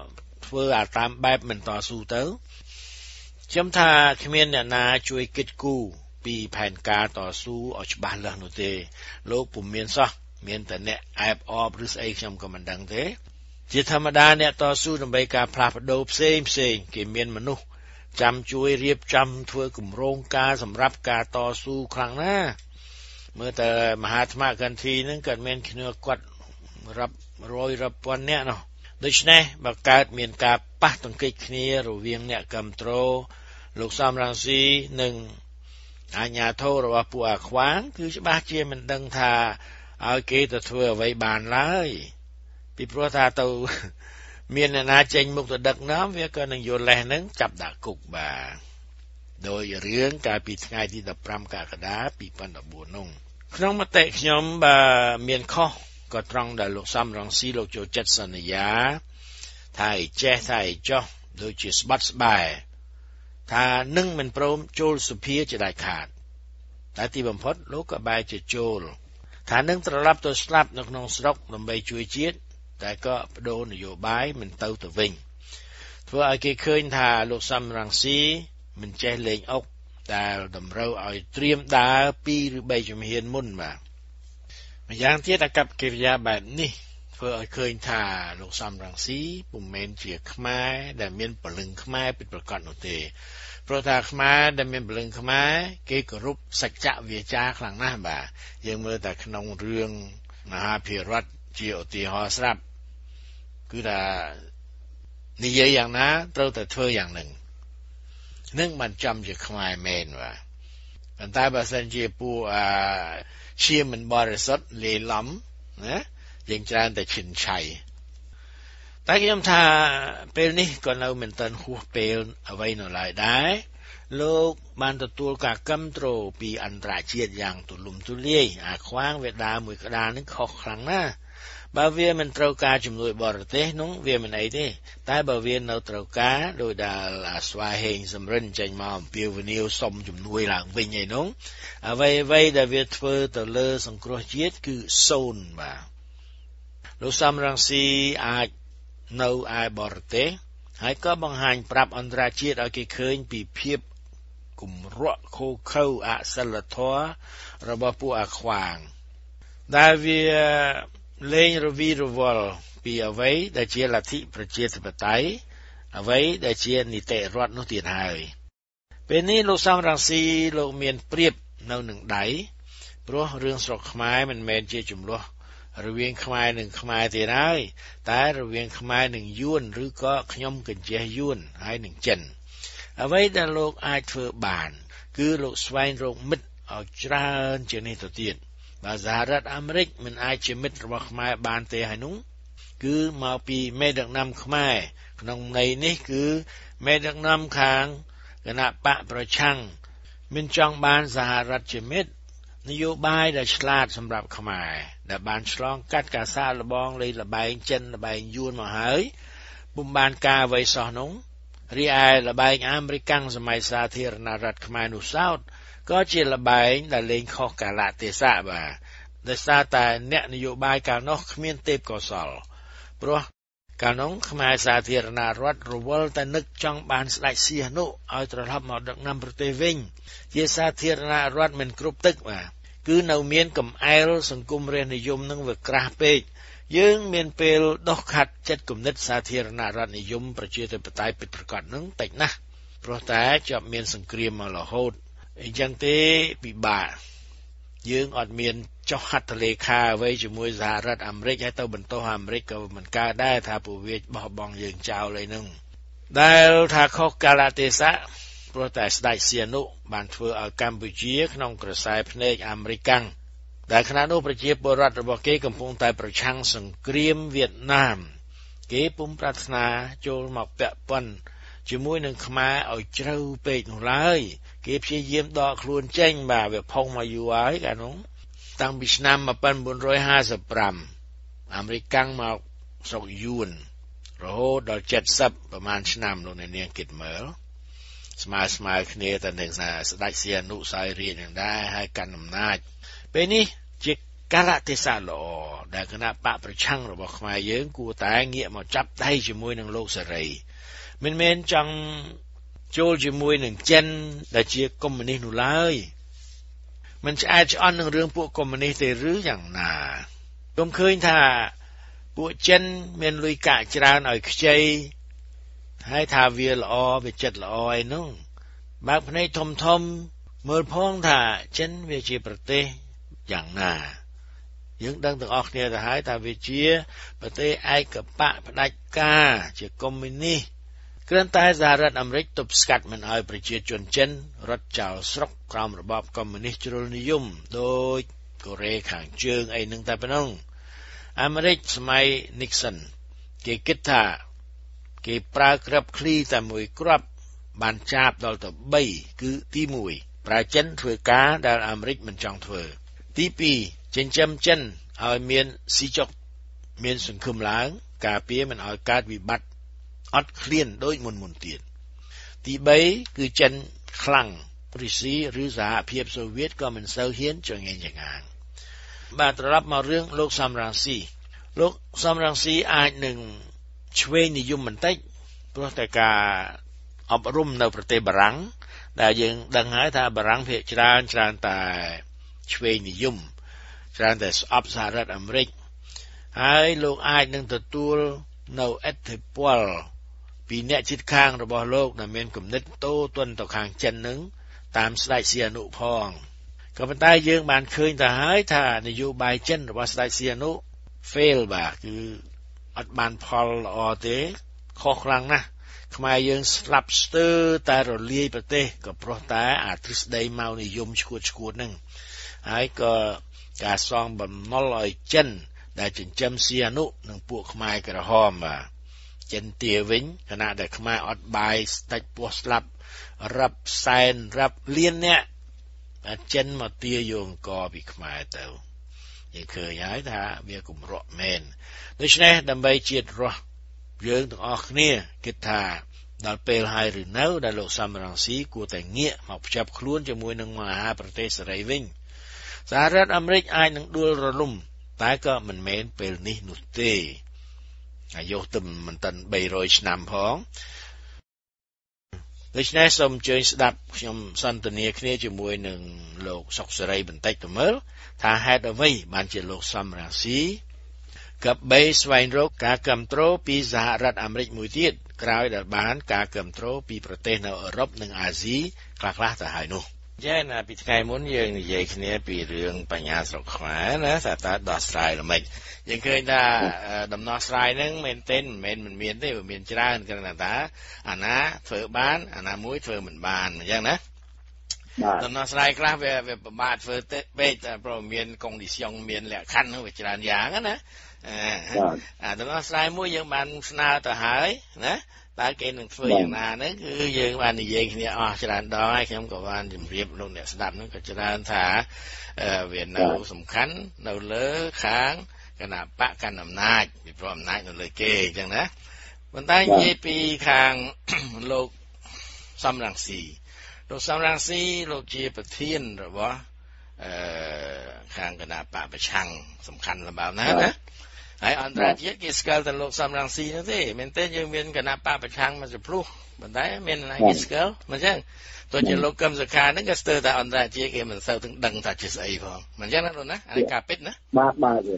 ធ្វើអាតាមបែបមិនតស៊ូទៅខ្ញុំថាគ្មានអ្នកណាជួយគិតគូរពីផែនការតស៊ូឲ្យច្បាស់លាស់នោះទេលោកពុំមានសោះមានតែអ្នកអែបអបឬស្អីខ្ញុំក៏មិនដឹងទេជាធម្មតាអ្នកតស៊ូដើម្បីការផ្លាស់ប្ដូរផ្សេងគេមានមនុស្សចាំជួយរៀបចំធ្វើគម្រោងការសម្រាប់ការតស៊ូខ្លាំងណាស់មើលតែមហាអាត្មាកន្ធីនឹងគាត់មានគ្នាគាត់រាប់រយរាប់ពាន់នាក់នោះដូច្នេះបើកើតមានការប៉ះទង្គិចគ្នារវាងអ្នកគាំទ្រលោកសំរងស៊ីនិងអាជ្ញាធររបស់ពួកអាខ្វាងគឺច្បាស់ជាមិនដឹងថាឲ្យគេទៅធ្វើអ្វីបានឡើយពីព្រោះថាទៅមានអ្នកណាចេញមុខទៅដឹកនាំវាក៏នឹងយល់លេសនឹងចាប់ដាក់គុកបាទដោយរឿងកាលពីថ្ងៃទី15កក្កដា2014នោះក្នុងមតិខ្ញុំបើមានខុសក៏ត្រង់ដែលលោកសំរងស៊ីលោកចូលចិត្តសន្យាថាឲ្យចេះថាឲ្យចោះដូចជាស្បាត់ស្បែថានឹងមិនព្រមចូលសភាជាដាច់ខាតតែទីបំផុតលោកក៏បែរជាចូលថានឹងត្រឡប់ទៅស្លាប់នៅក្នុងស្រុកដើម្បីជួយជាតិតែក៏បដូរនយោបាយមិនទៅវិញធ្វើឲ្យគេឃើញថាលោកសំរងស៊ីមិនចេះលេងអុកតែតម្រូវឲ្យត្រៀមដើរ2ឬ3ជំហានមុនបាទម្យ៉ាងទៀតអាកប្បកិរិយាបែបនេះធ្វើឲ្យឃើញថាលោកសំរងស៊ីពុំមែនជាខ្មែរដែលមានពលឹងខ្មែរពិតប្រាកដនោះទេព្រោះថាខ្មែរដែលមានពលឹងខ្មែរគេគោរពសច្ចៈវាចាខ្លាំងណាស់បាទយើងមើលតែក្នុងរឿងមហាភារតជាឧទាហរណ៍ស្រាប់គឺថានិយាយយ៉ាងណាត្រូវតែធ្វើយ៉ាងហ្នឹងនឹងមិនចំជាខ្មែរមែនបាទប៉ុន្តែបើសិនជាពួកជាមិនបរិសុទ្ធលេឡំណាយើងច្រើនតែឈិនឆៃតែខ្ញុំថាពេលនេះក៏នៅមិនទាន់ហួសពេលអ្វីនៅឡើយដែរលោកបានទទួលការគាំទ្រពីអន្តរជាតិយ៉ាងទូលំទូលាយអាខ្វាងវាដើរមួយក្តារនឹងខុសខ្លាំងណាស់បើវាមិនត្រូវការជំនួយបរទេសនោះវាមិនអីទេតែបើវានៅត្រូវការដោយដែលស្វាហេងសំរិនចេញមកអំពាវនាវសុំជំនួយឡើងវិញឯនោះអ្វីដែលវាធ្វើទៅលើសង្គ្រោះជាតិគឺសូន្យបាទលោកសំរងស៊ីអាចនៅឯបរទេសហើយក៏បង្ហាញប្រាប់អន្តរជាតិឲ្យគេឃើញពីភាពគំរក់ខូខើអសិលធម៌របស់ពួកអាខ្វាងដែលវាលេងរវីរវល់ពីអ្វីដែលជាលទ្ធិប្រជាធិបតេយ្យអ្វីដែលជានីតិរដ្ឋនោះទៀតហើយពេលនេះលោកសំរងស៊ីលោកមានប្រៀបនៅនឹងដៃព្រោះរឿងស្រុកខ្មែរមិនមែនជាចំនួនរវាងខ្មែរនិងខ្មែរទេហើយតែរវាងខ្មែរនិងយួនឬក៏ខ្ញុំកញ្ចេះយួនហើយនឹងចិនអ្វីដែលលោកអាចធ្វើបានគឺលោកស្វែងរកមិត្តឲ្យច្រើនជាងនេះទៅទៀតបើសហរដ្ឋអាមេរិកមិនអាចជាមិត្តរបស់ខ្មែរបានទេហើយនោះគឺមកពីមេដឹកនាំខ្មែរក្នុងន័យនេះគឺមេដឹកនាំខាងគណៈបកប្រឆាំងមិនចង់បានសហរដ្ឋជាមិត្តនយោបាយដែលឆ្លាតសម្រាប់ខ្មែរដែលបានឆ្លងកាត់ការសាកល្បងលេងល្បែងចិនល្បែងយួនមកហើយពុំបានការអ្វីសោះនោះរីឯល្បែងអាមេរិកសម័យសាធារណរដ្ឋខ្មែរនោះសោតក៏ជាល្បែងដែលលេងខុសកាលៈទេសៈបាទដោយសារតែអ្នកនយោបាយកាលនោះគ្មានទេពកោសល្យព្រោះកាលនោះខ្មែរសាធារណរដ្ឋរវល់តែនឹកចង់បានស្ដេចសៀសនោះឲ្យត្រឡប់មកដឹកនាំប្រទេសវិញជាសាធារណរដ្ឋមិនគ្រប់ទឹកបាទគឺនៅមានកំអែលសង្គមរាស្ត្រនិយមនឹងវាក្រាស់ពេកយើងមានពេលដោះខាត់ចិត្តគំនិតសាធារណរដ្ឋនិយមប្រជាធិបតេយ្យពិតប្រាកដនឹងតិចណាស់ព្រោះតែជាប់មានសង្គ្រាមមករហូតអញ្ចឹងទេពិបាកយើងអត់មានចុះហត្ថលេខាអ្វីជាមួយសហរដ្ឋអាមេរិកហើយទៅបន្ទោសអាមេរិកក៏មិនកើតដែរថាពួកវាបោះបង់យើងចោលអីហ្នឹងដែលថាខុសកាលៈទេសៈព្រោះតែស្ដេចសៀនុបានធ្វើឲ្យកម្ពុជាក្នុងក្រសែភ្នែកអាមេរិកដែលខណៈនោះប្រជាពលរដ្ឋរបស់គេកំពុងតែប្រឆាំងសង្គ្រាមវៀតណាមគេពុំប្រាថ្នាចូលមកពាក់ព័ន្ធជាមួយនឹងខ្មែរឲ្យជ្រៅពេកនោះឡើយគេព្យាយាមដកខ្លួនចេញបាទវាផុងមកយូរហើយកាលនោះតាំងពីឆ្នាំ1955អាមេរិកមកស្រុកយួនរហូតដល់70ប្រហែលឆ្នាំលោកអ្នកនាងគិតមើលស្មើគ្នាតែនឹងស្ដេចសៀនុសោយរាជនឹងដែរហើយកាន់អំណាចពេលនេះជាកាលៈទេសៈល្អដែលគណៈបកប្រឆាំងរបស់ខ្មែរយើងគួរតែងាកមកចាប់ដៃជាមួយនឹងលោកសេរីមិនមែនចង់ចូលជាមួយនឹងចិនដែលជាកុម្មុយនីសនោះឡើយមិនឆ្អែតឆ្អន់នឹងរឿងពួកកុម្មុយនីសទេឬយ៉ាងណាខ្ញុំឃើញថាពួកចិនមានលុយកាក់ច្រើនឲ្យខ្ចីហើយថាវាល្អវាចិត្តល្អអីនោះបើកភ្នែកធំមើលផងថាចិនវាជាប្រទេសយ៉ាងណាយើងដឹងទាំងអស់គ្នាទៅហើយថាវាជាប្រទេសឯកបកផ្ដាច់ការជាកុម្មុយនីសគ្រាន់តែសហរដ្ឋអាមេរិកទប់ស្កាត់មិនឲ្យប្រជាជនចិនរត់ចោលស្រុកក្រោមរបបកុម្មុយនីសជ្រុលនិយមដូចកូរ៉េខាងជើងអីនឹងតែប៉ុណ្ណឹងអាមេរិកសម័យ Nixon គេគិតថាគេប្រើក្របឃ្លីតែមួយគ្រាប់បានចាបដល់ទៅ3គឺទី1ប្រើចិនធ្វើការដែលអាមេរិកមិនចង់ធ្វើទី2ចិញ្ចឹមចិនឲ្យមានស៊ីចុកមានសង្ឃឹមឡើងការពារមិនឲ្យកើតវិបត្តិអត់ឃ្លានដូចមុនទៀតទី3គឺចិនខ្លាំងរុស្ស៊ីឬសហភាពសូវៀតក៏មិនសូវហ៊ានចងឯងយ៉ាងណាបាទត្រឡប់មករឿងលោកសំរងស៊ីលោកសំរងស៊ីអាចនឹងឆ្វេងនិយមបន្តិចព្រោះតែការអប់រំនៅប្រទេសបារាំងដែលយើងដឹងហើយថាបារាំងភាគច្រើនតែឆ្វេងនិយមច្រើនតែស្អប់សហរដ្ឋអាមេរិកហើយលោកអាចនឹងទទួលនៅឥទ្ធិពលពីអ្នកជិតខាងរបស់លោកដែលមានគំនិតតូទន់ទៅខាងចិននឹងតាមស្ដេចសីហនុផងក៏ប៉ុន្តែយើងបានឃើញទៅហើយថានយោបាយចិនរបស់ស្ដេចសីហនុ fail បាទគឺអត់បានផលល្អទេខុសខ្លាំងណាស់ខ្មែរយើងស្លាប់ស្ទើរតែរលាយប្រទេសក៏ព្រោះតែអាទ្រឹស្ដីម៉ៅនិយមឈួតហ្នឹងហើយក៏ការសងបំណុលឲ្យចិនដែលចិញ្ចឹមសីហនុនិងពួកខ្មែរក្រហមបាទចិនទាវិញខណៈដែលខ្មែរអត់បាយស្ដេចពោះស្លាប់រាប់សែនរាប់លានអ្នកចិនមកទាយអង្គពីខ្មែរទៅយើងឃើញហើយថាវាគំរក់មែនដូច្នេះដើម្បីជាតិរស់យើងទាំងអស់គ្នាគិតថាដល់ពេលហើយឬនៅដែលលោកសំរងស៊ីគួរតែងាកមកភ្ជាប់ខ្លួនជាមួយនឹងមហាប្រទេសសេរីវិញសហរដ្ឋអាមេរិកអាចនឹងដួលរលំតែក៏មិនមែនពេលនេះនោះទេអាយុទៅមិនតាន់300ឆ្នាំផងដូច្នេះសូមអញ្ជើញស្ដាប់ខ្ញុំសន្ទនាគ្នាជាមួយនឹងលោកសុកសេរីបន្តិចទៅមើលថាហេតុអ្វីបានជាលោកសំរងស៊ីក៏បីស្វែងរកការគាំទ្រពីសហរដ្ឋអាមេរិកមួយទៀតក្រោយដែលបានការគាំទ្រពីប្រទេសនៅអឺរ៉ុបនិងអាស៊ីខ្លះៗទៅហើយនោះចា៎ណាពីថ្ងៃមុនយើងនិយាយគ្នាពីរឿងបញ្ញាស្រុកខ្មែរណាថាតើដោះស្រាយល្មិចយើងឃើញថាដំណោះស្រាយហ្នឹងមែនទេមិនមានទេវាមានច្រើនគ្រាន់តែថាអាណាធ្វើបានអាណាមួយធ្វើមិនបានអញ្ចឹងណាដំណោះស្រាយខ្លះវាពិបាកធ្វើពេកតែព្រោះមានកុងឌីស្យុងមានលក្ខខណ្ឌហ្នឹងវាច្រើនយ៉ាងណាដំណោះស្រាយមួយយើងបានស្នើទៅហើយណាតើគេនឹងធ្វើយ៉ាងណាហ្នឹងគឺយើងបាននិយាយគ្នាអស់ច្រើនដងហើយខ្ញុំក៏បានជម្រាបលោកអ្នកស្ដាប់ហ្នឹងក៏ច្រើនថាវានៅសំខាន់នៅលើខាងគណៈបកកណ្ដាលអំណាចពីព្រោះអំណាចនៅលើគេអញ្ចឹងណាប៉ុន្តែនិយាយពីខាងលោកសំរងស៊ីលោកសំរងស៊ីលោកជាប្រធានរបស់ខាងគណៈបកប្រឆាំងសំខាន់លំបាកណាស់ណាហើយអន្តរជាតិគេស្គាល់តែលោកសំរងស៊ីនោះទេមែនទេយើងមានគណៈបកប្រឆាំងមកចំព្រោះប៉ុន្តែមានណាគេស្គាល់មិនចឹងទោះជាលោកកឹមសុខាហ្នឹងក៏ស្ទើរតែអន្តរជាតិគេមិនសូវទាំងដឹងថាជាស្អីផងមិនចឹងណាលោកណាអានេះការពិតណាបាទ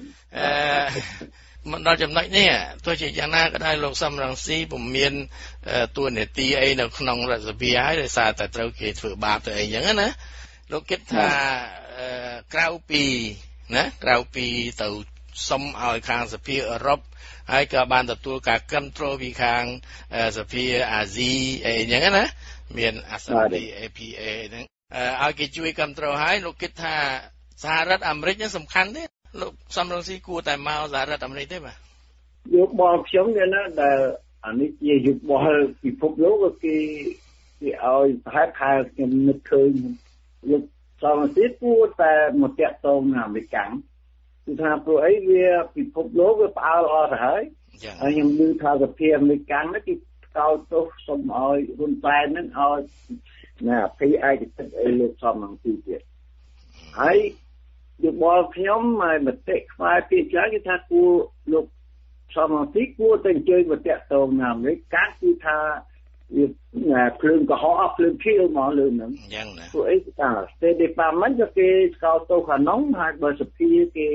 មកដល់ចំណុចនេះទោះជាយ៉ាងណាក៏ដោយលោកសំរងស៊ីពុំមានតួនាទីអីនៅក្នុងរដ្ឋសភាហើយដោយសារតែត្រូវគេធ្វើបាបទៅអីចឹងណាលោកគិតថាក្រៅពីទៅសុំឲ្យខាងសភាអឺរ៉ុបហើយក៏បានទទួលការគាំទ្រពីខាងសភាអាស៊ីអីចឹងណាមានអាសាឌី APA ហ្នឹងឲ្យគេជួយគាំទ្រឲ្យលោកគិតថាសហរដ្ឋអាមេរិកហ្នឹងសំខាន់ទេលោកសំរងស៊ីគួរតែមកសហរដ្ឋអាមេរិកទេបាទយោបល់ខ្ញុំនេះណាដែលអានេះជាយោបល់ពិភពលោកគេឲ្យប្រហែលថាខ្ញុំនឹកឃើញលោកសំរងស៊ីគួរតែមកតាក់ទងអាមេរិកគឺថាព្រោះអីវាពិភពលោកវាផ្អើលអស់ទៅហើយខ្ញុំឮថាសភាអាមេរិកហ្នឹងគេកោតទោសសុំឲ្យហ៊ុនសែនហ្នឹងឲ្យណាភ័យឯកសិទ្ធិអីលោកសំរងស៊ីទៀតហើយយោបល់ខ្ញុំឲ្យមតិខ្មែរពីច្រើនគេថាគួរលោកសមទីគួរតែអញ្ជើញមកតាក់ទងណាអាមេរិកកាត់គឺថាវាភ្លើងកុហកភ្លើងខៀវមកលើហ្នឹងយ៉ាងណាពួកអីថា State Department ក៏គេស្កោតទៅខាងនោះហើយបើសភាគេ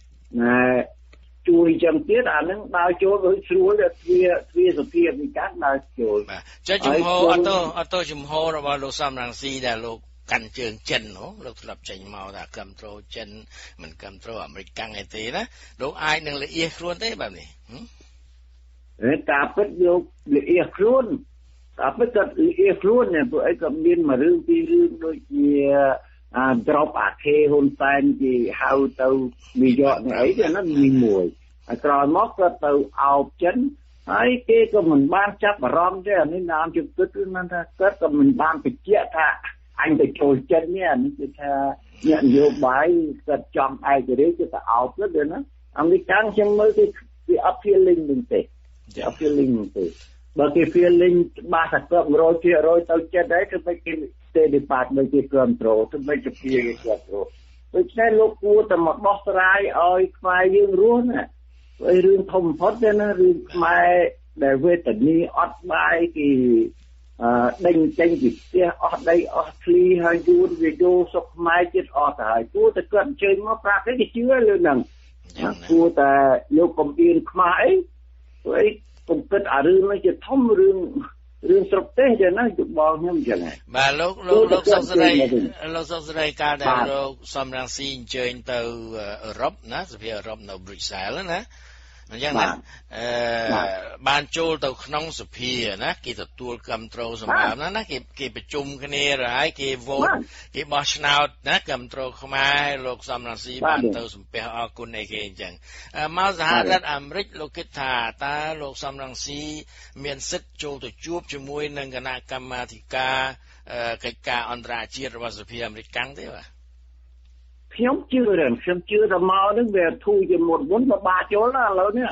ជួយចាំទៀតអាហ្នឹងដើរចូលទៅស្រួលតែទ្វាសភាវិកាដើរចូលចុះជំហរអត់ទៅជំហររបស់លោកសំរងស៊ីដែលលោកកាន់ជើងចិនលោកធ្លាប់ចេញមកថាគាំទ្រចិនមិនគាំទ្រអាមេរិកកាំងអីទេណាលោកអាចនឹងលៀសខ្លួនទេបែបនេះការពិតយកលៀសខ្លួនការពិតក៏លៀសខ្លួនねពួកអីក៏មានមួយរឿងពីររឿងដូចជាdrop អាខេហ៊ុនសែនគេហៅទៅនាយកនេះអីទៅហ្នឹងមានមួយហើយក្រោយមកក៏ទៅអោបចិនហើយគេក៏មិនបានចាប់អារម្មណ៍ទេអានេះតាមជំគិតគឺថាគាត់ក៏មិនបានបញ្ជាក់ថាអញទៅចូលចិននេះអានេះគឺថាអ្នកនយោបាយគាត់ចង់ឯករាជ្យទៅអោបទៅណាអាមេរិកខ្ញុំមើលគេអត់ feeling នឹងទេអត់ feeling ទេបើគេ feeling បាសគាត់ 100% ទៅចិត្តហើយគឺមិនគេ State Department គេគ្រប់គ្រងទៅមិនជាគេគ្រប់គ្រងដូច្នេះលោកគួរតែមកដោះស្រាយឲ្យខ្មែរយើងរស់ណាហើយរឿងធំបំផុតទេណារឿងខ្មែរដែលវេទនីអត់បាយគេដេញចេញពីផ្ទះអស់ដីអស់ឃ្លីហើយយូរវាយកសុខខ្មែរចិត្តអស់ទៅហើយគួរតែគាត់អញ្ជើញមកប្រាប់គេជឿលើហ្នឹងគួរតែលោកកំអៀនខ្មែរអីព្រោះកុំគិតអារឿងនេះជាធំរឿងស្រុកទេសទេណាយោបល់ខ្ញុំចឹងហ៎បាទលោកសុកសេរីកាលដែលលោកសំរងស៊ីអញ្ជើញទៅអឺរ៉ុបណាសភាអឺរ៉ុបនៅ Brussels ណាអញ្ចឹងណាបានចូលទៅក្នុងសភាណាគេទទួលគាំទ្រសម្រាប់ណាគេប្រជុំគ្នាហើយគេ vote គេបោះឆ្នោតណាគាំទ្រខ្មែរលោកសំរងស៊ីបានទៅសំពះអរគុណអីគេអញ្ចឹងមកសហរដ្ឋអាមេរិកលោកគិតថាតើលោកសំរងស៊ីមានសិទ្ធិចូលទៅជួបជាមួយនឹងគណៈកម្មាធិការកិច្ចការអន្តរជាតិរបស់សភាអាមេរិកកាំងទេបាទខ្ញុំជឿថាមកហ្នឹងវាធូរជាមុនក៏បាចូលណាឥឡូវនេះ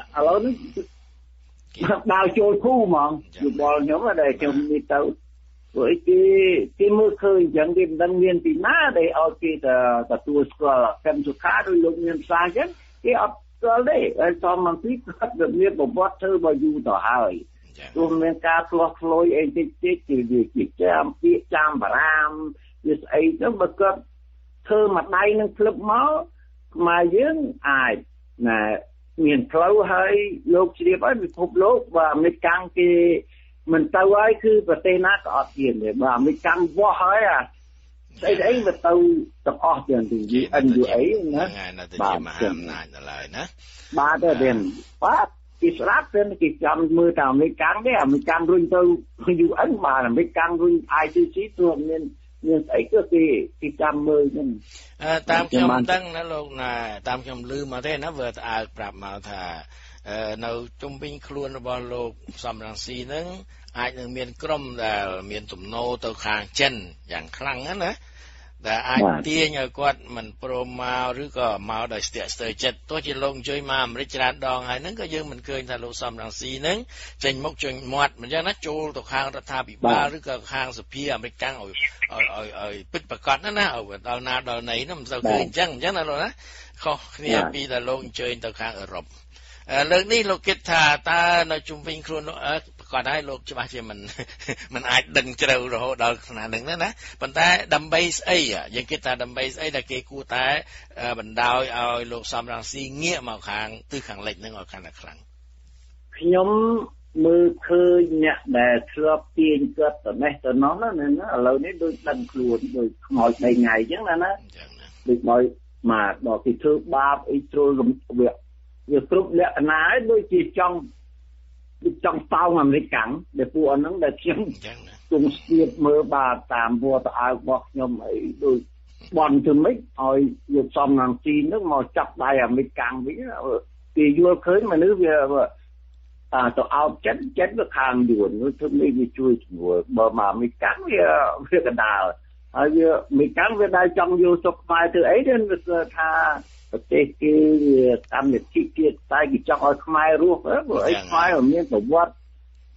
ដើរចូលធូរហ្មងយោបល់ខ្ញុំដែលខ្ញុំនេះទៅព្រោះគេមើលឃើញអញ្ចឹងគេមិនដឹងមានពីណាដែលឲ្យគេទទួលស្គាល់កម្មសុខាដោយលោកមានផ្សាយអញ្ចឹងគេអត់ស្គាល់ទេហើយសំឡងទីគាត់វាមានប្រវត្តិធ្វើមកយូរទៅហើយទោះមានការឆ្លោះឆ្លួយអីតិចគេវាជាចាំពាក្យចាំបារាមវាស្អីទៅបើគាត់ធ្វើមួយដៃនឹងភ្លឹបមកខ្មែរយើងអាចណាមានផ្លូវហើយលោកជ្រាបឲ្យពិភពលោកបើអាមេរិកកាំងគេមិនទៅហើយគឺប្រទេសណាក៏អត់ទៀតទេបើអាមេរិកកាំងវាស់ហើយស្អីវាទៅទាំងអស់ទាំងទី NUA ណាបាទមហាអំណាចដល់ហើយណាបាទទេបាទគេស្រាប់ទេគេចាំមើលតែអាមេរិកកាំងទេអាមេរិកកាំងរុញទៅ UN បាទអាមេរិកកាំងរុញ ICC ទោះមានស្អីក៏គេចាំមើលហ្នឹងតាមខ្ញុំដឹងណាលោកណាតាមខ្ញុំឮមកទេណាវាត្អើប្រាប់មកថានៅជុំវិញខ្លួនរបស់លោកសំរងស៊ីហ្នឹងអាចនឹងមានក្រុមដែលមានទំនោរទៅខាងចិនយ៉ាងខ្លាំងណាដែលអាចទាញឲ្យគាត់មិនព្រមមកឬក៏មកដោយស្ទាក់ស្ទើរចិត្តទោះជាលោកអញ្ជើញមកអាមេរិកច្រើនដងហើយហ្នឹងក៏យើងមិនឃើញថាលោកសំរងស៊ីហ្នឹងចេញមុខចេញមាត់មិនចឹងណាចូលទៅខាងរដ្ឋាភិបាលឬក៏ខាងសភាអាមេរិកកាំងឲ្យពិតប្រាកដណាឲ្យដល់ណាដល់ណីហ្នឹងមិនសូវឃើញអញ្ចឹងណាលោកណាខុសគ្នាពីដែលលោកអញ្ជើញទៅខាងអឺរ៉ុបលើកនេះលោកគិតថាតើនៅជុំវិញខ្លួនគាត់ហើយលោកច្បាស់ជាមិនអាចដឹងជ្រៅរហូតដល់ខណៈហ្នឹងណាប៉ុន្តែដើម្បីស្អីយើងគិតថាដើម្បីស្អីដែលគេគួរតែបណ្ដោយឲ្យលោកសំរងស៊ីងាកមកខាងទិសខាងលិចហ្នឹងឲ្យកាន់តែខ្លាំងខ្ញុំមើលឃើញអ្នកដែលធ្លាប់ទាញគាត់ទៅនេះទៅនោះណាឥឡូវនេះដូចដឹងខ្លួនដូចខ្មោច3ថ្ងៃអញ្ចឹងណាដូចមកដល់គេធ្វើបាបអីជ្រុលវាគ្រប់លក្ខណៈហើយដូចជាចង់តោងអាមេរិកកាំងដែលពួកអហ្នឹងដែលខ្ញុំទុំស្ទាបមើលបាទតាមវត្តអាវរបស់ខ្ញុំអីដូចបន់ទៅមិនឲ្យយកសំរងស៊ីហ្នឹងមកចាប់ដៃអាមេរិកកាំងវិញគេយល់ឃើញមនុស្សវាទៅអោបចិត្តវាខាងយួនធ្វើនេះវាជួយជំនួយបើមកអាមេរិកកាំងវាកណ្ដាលហើយវាអាមេរិកកាំងវាដែរចង់យកសុខខ្មែរទៅអីទេវាថាប្រទេសគេកម្មវិធីគេតែគេចង់ឲ្យខ្មែររស់ព្រោះអីខ្មែរមានប្រវត្តិ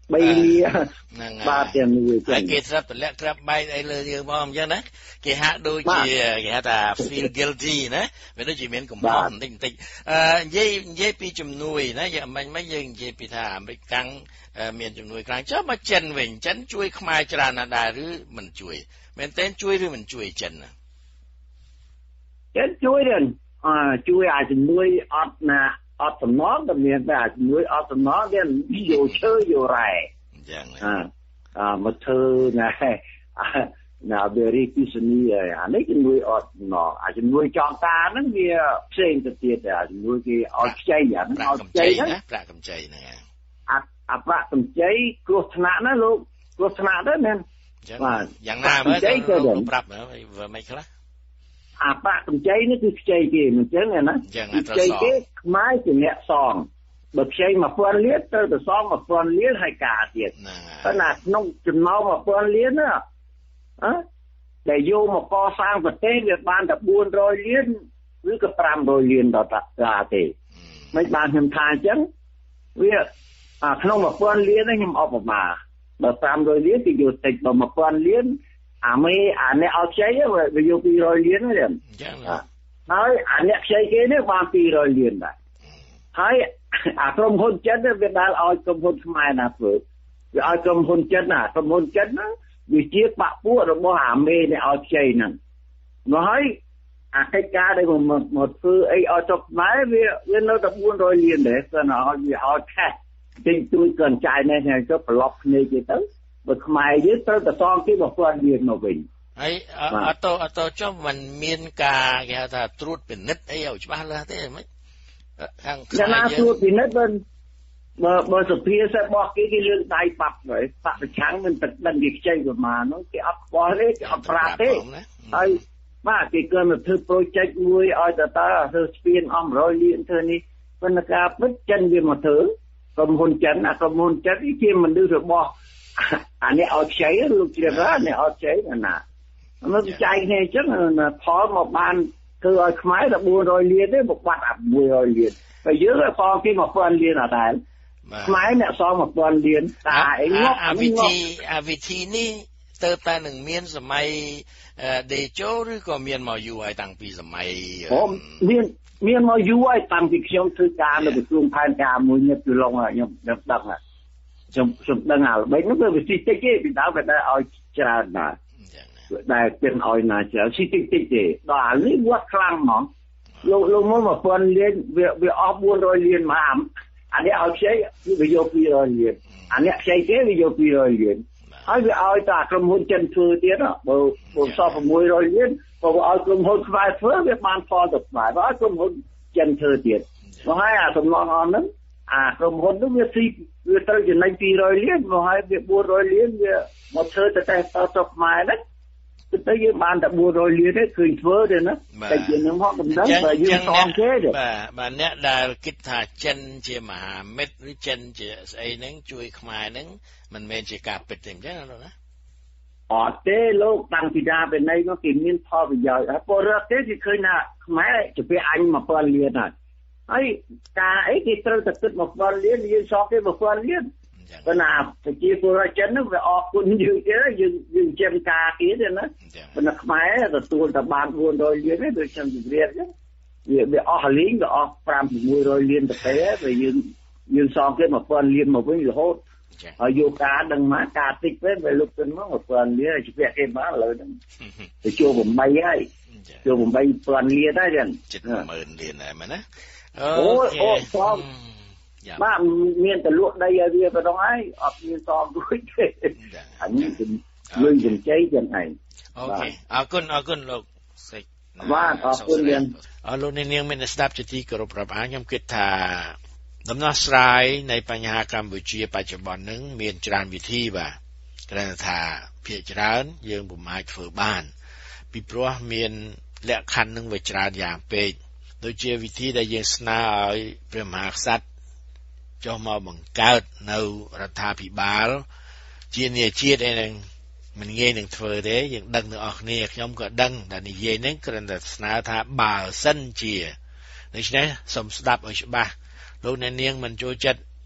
បាទទាំងមួយចឹងគេស្រាប់ទម្លាក់ក្រាបបែកអីលើយើងមកអញ្ចឹងណាគេហាក់ដូចជាគេហៅថា feel guilty ណាវាដូចជាមានកំហុសបន្តិចនិយាយពីជំនួយណាយើងមិនយើងនិយាយពីថាអាមេរិកកាំងមានជំនួយខ្លាំងចុះមកចិនវិញចិនជួយខ្មែរច្រើនណាស់ដែរឬមិនជួយមែនតើជួយឬមិនជួយចិនណាចិនជួយទេជួយអាជំនួយអត់សំណងតែមានតែអាជំនួយអត់សំណងគេយកឈើយករ៉ែអញ្ចឹងមកធ្វើណាបរិគិសនីអានេះជំនួយអត់សំណងអាជំនួយចង់ការហ្នឹងវាផ្សេងទៅទៀតអាជំនួយគេឲ្យខ្ចីអាហ្នឹងឲ្យខ្ចីណាប្រាក់កម្ចីហ្នឹងអាប្រាក់កម្ចីគ្រោះថ្នាក់ណាលោកគ្រោះថ្នាក់ទៅមែនបាទយ៉ាងណាមើលលោកប្រាប់មិនខ្លះអាប្រាក់កម្ចីនេះគឺខ្ចីគេមិនចឹងណាខ្ចីគេខ្មែរជាអ្នកសងបើខ្ចី 1000 លានទៅសង 1000 លានហើយការទៀតប៉ុន្តែក្នុងចំណោម 1000 លានណាដែលយកមកកសាងប្រទេសវាបានតែ400 លានឬក៏500 លានដល់តាទេមិនបានខ្ញុំថាអញ្ចឹងវាក្នុង 1000 លាននេះខ្ញុំអបប្រមាបើ500 លានគេយកតិចបើ 1000 លានអាអ្នកឲ្យខ្ចីវាយក200 លានទេហើយអាអ្នកខ្ចីគេនេះបាន200 លានដែរហើយអាក្រុមហ៊ុនចិនវាដែលឲ្យក្រុមហ៊ុនខ្មែរណាធ្វើវាឲ្យក្រុមហ៊ុនចិនណាក្រុមហ៊ុនចិនហ្នឹងវាជាបាក់ពួករបស់អាមេអ្នកឲ្យខ្ចីហ្នឹងមកហើយអាកិច្ចការដែលមកធ្វើអីឲ្យចុះខ្មែរវានៅតែ400 លានដែរគាត់ឲ្យវាឲ្យខេះទិញទួយកូនចាយនេះចុះប្រឡប់គ្នាគេទៅបើខ្មែរយើងត្រូវតែសងគេ1000 លានមកវិញហើយអត់ចុះមិនមានការគេហៅថាត្រួតពិនិត្យអីឲ្យច្បាស់លាស់ទេមិនខាងខ្មែរយើងត្រួតពិនិត្យបើសុភាសិតរបស់គេលើកដៃបាប់ហើយបកប្រឆាំងមិនទឹកដឹងគេខ្ចីប្រមាណនោះគេអត់ខ្វល់ទេគេអត់ប្រាប់ទេហើយបាទគេគាត់មកធ្វើ project មួយឲ្យតើធ្វើស្ពានអស់100 លានធ្វើនេះប៉ុន្តែការពិតចិនវាមកធ្វើក្រុមហ៊ុនចិនក្រុមហ៊ុនចិនជាមនុស្សរបស់អានេះឲ្យខ្ចីលោកជ្រាបនេះឲ្យខ្ចីណាមកចែកគ្នាអញ្ចឹងផលមកបានធ្វើឲ្យខ្មែរតែ400 លានទេមកបាត់100 លានហើយយើងសងគេ1000 លានអត់ដែរខ្មែរអ្នកសង1000 លានតាអីងប់អាវិធីនេះទៅតែនឹងមានសម័យដេជោឬក៏មានមកយូរហើយតាំងពីសម័យមានមកយូរហើយតាំងពីខ្ញុំធ្វើការនៅក្រសួងផែនការមួយនេះពីឡុងខ្ញុំដឹងខ្ញុំដឹងហើយល្បិចនោះវាស៊ីតិចទេពីដើមវាឲ្យច្រើនណាស់ដែលเป็นឲ្យណាច្រើនស៊ីតិចទេដល់អានេះវត្តខ្លាំងហ្មងលោកមក1000 លានវាអស់400 លានមកអានេះឲ្យខ្ចីវាយក200 លានអានេះខ្ចីគេវាយក200 លានហើយវាឲ្យតែក្រុមហ៊ុនចិនធ្វើទៀតបើសល់600 លានបើឲ្យក្រុមហ៊ុនខ្មែរធ្វើវាបានផលទៅខ្មែរបើឲ្យក្រុមហ៊ុនចិនធ្វើទៀតមកហើយអាសំណងអស់ហ្នឹងអាក្រុមហ៊ុននោះវាត្រូវចំណេញ200 លានមកហើយវា400 លានវាមកធ្វើទៅតែទៅខ្មែរហ្នឹងទៅយើងបានតែ400 លានទេឃើញធ្វើទេណាតែជានឹងហកកំណត់បើយើងសងគេទេបាទអ្នកដែលគិតថាចិនជាមហាមិត្តឬចិនជាស្អីហ្នឹងជួយខ្មែរហ្នឹងមិនមែនជាការពិតទេអញ្ចឹងណាអត់ទេលោកតាំងពីដាពីណីមកគេមានផលប្រយោជន៍ហើយពលរដ្ឋទេគេឃើញថាខ្មែរជាពាក់អញ1000 លានហើយការអីគេត្រូវតែគិត1000 លានយើងសងគេ1000 លានប៉ុន្តែប្រជាពលរដ្ឋចិនហ្នឹងវាអរគុណយើងទេយើងចេញការគេទេណាប៉ុន្តែខ្មែរទទួលតែបាន400 លានទេដូចខ្ញុំជម្រាបអញ្ចឹងវាអស់លេងវាអស់500-600 លានទៅទេហើយយើងសងគេ1000 លានមកវិញរហូតហើយយកការដឹងមកការតិចពេកវាលុបទៅមក1000 លានជាពាក់គេបានឥឡូវហ្នឹងទៅចូល8ហើយចូល8000 លានហើយចឹង 70000 លានហើយមែនណាអូផងបាទមានតែលក់ដីឲ្យវាប៉ុណ្ណឹងហើយអត់មានសងរួចទេអានេះគឺលុយចំជ័យចឹងឯងអូខេអរគុណលោកសេចបាទអរគុណយើងលោកនាងមានស្ដាប់ជាទីគោរពរាប់អានខ្ញុំគិតថាដំណោះស្រាយនៃបញ្ហាកម្ពុជាបច្ចុប្បន្ននឹងមានច្រើនវិធីបាទគ្រាន់តែថាភាគច្រើនយើងពុំអាចធ្វើបានពីព្រោះមានលក្ខខណ្ឌនឹងវាច្រើនយ៉ាងពេកដូចជាវិធីដែលយើងស្នើឲ្យព្រះមហាក្សត្រចុះមកបង្កើតនៅរដ្ឋាភិបាលជានាជាតិអីហ្នឹងមិនងាយនឹងធ្វើទេយើងដឹងទាំងអស់គ្នាខ្ញុំក៏ដឹងតែនិយាយហ្នឹងគ្រាន់តែស្នើថាបើសិនជាដូច្នេះសូមស្ដាប់ឲ្យច្បាស់លោកអ្នកនាងមិនចូលចិត្ត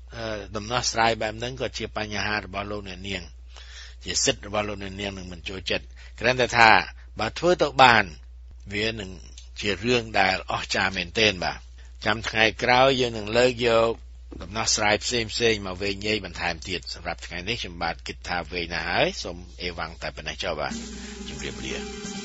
ដំណោះស្រាយបែបហ្នឹងក៏ជាបញ្ហារបស់លោកអ្នកនាងជាសិទ្ធិរបស់លោកអ្នកនាងនឹងមិនចូលចិត្តគ្រាន់តែថាបើធ្វើទៅបានវានឹងជារឿងដែលអស្ចារ្យមែនទែនបាទចាំថ្ងៃក្រោយយើងនឹងលើកយកដំណោះស្រាយផ្សេងៗមកវែងញែកបន្ថែមទៀតសម្រាប់ថ្ងៃនេះខ្ញុំបាទគិតថាវែងណាស់ហើយសូមអេវ៉ាំងតែប៉ុណ្ណេះចុះបាទជម្រាបលា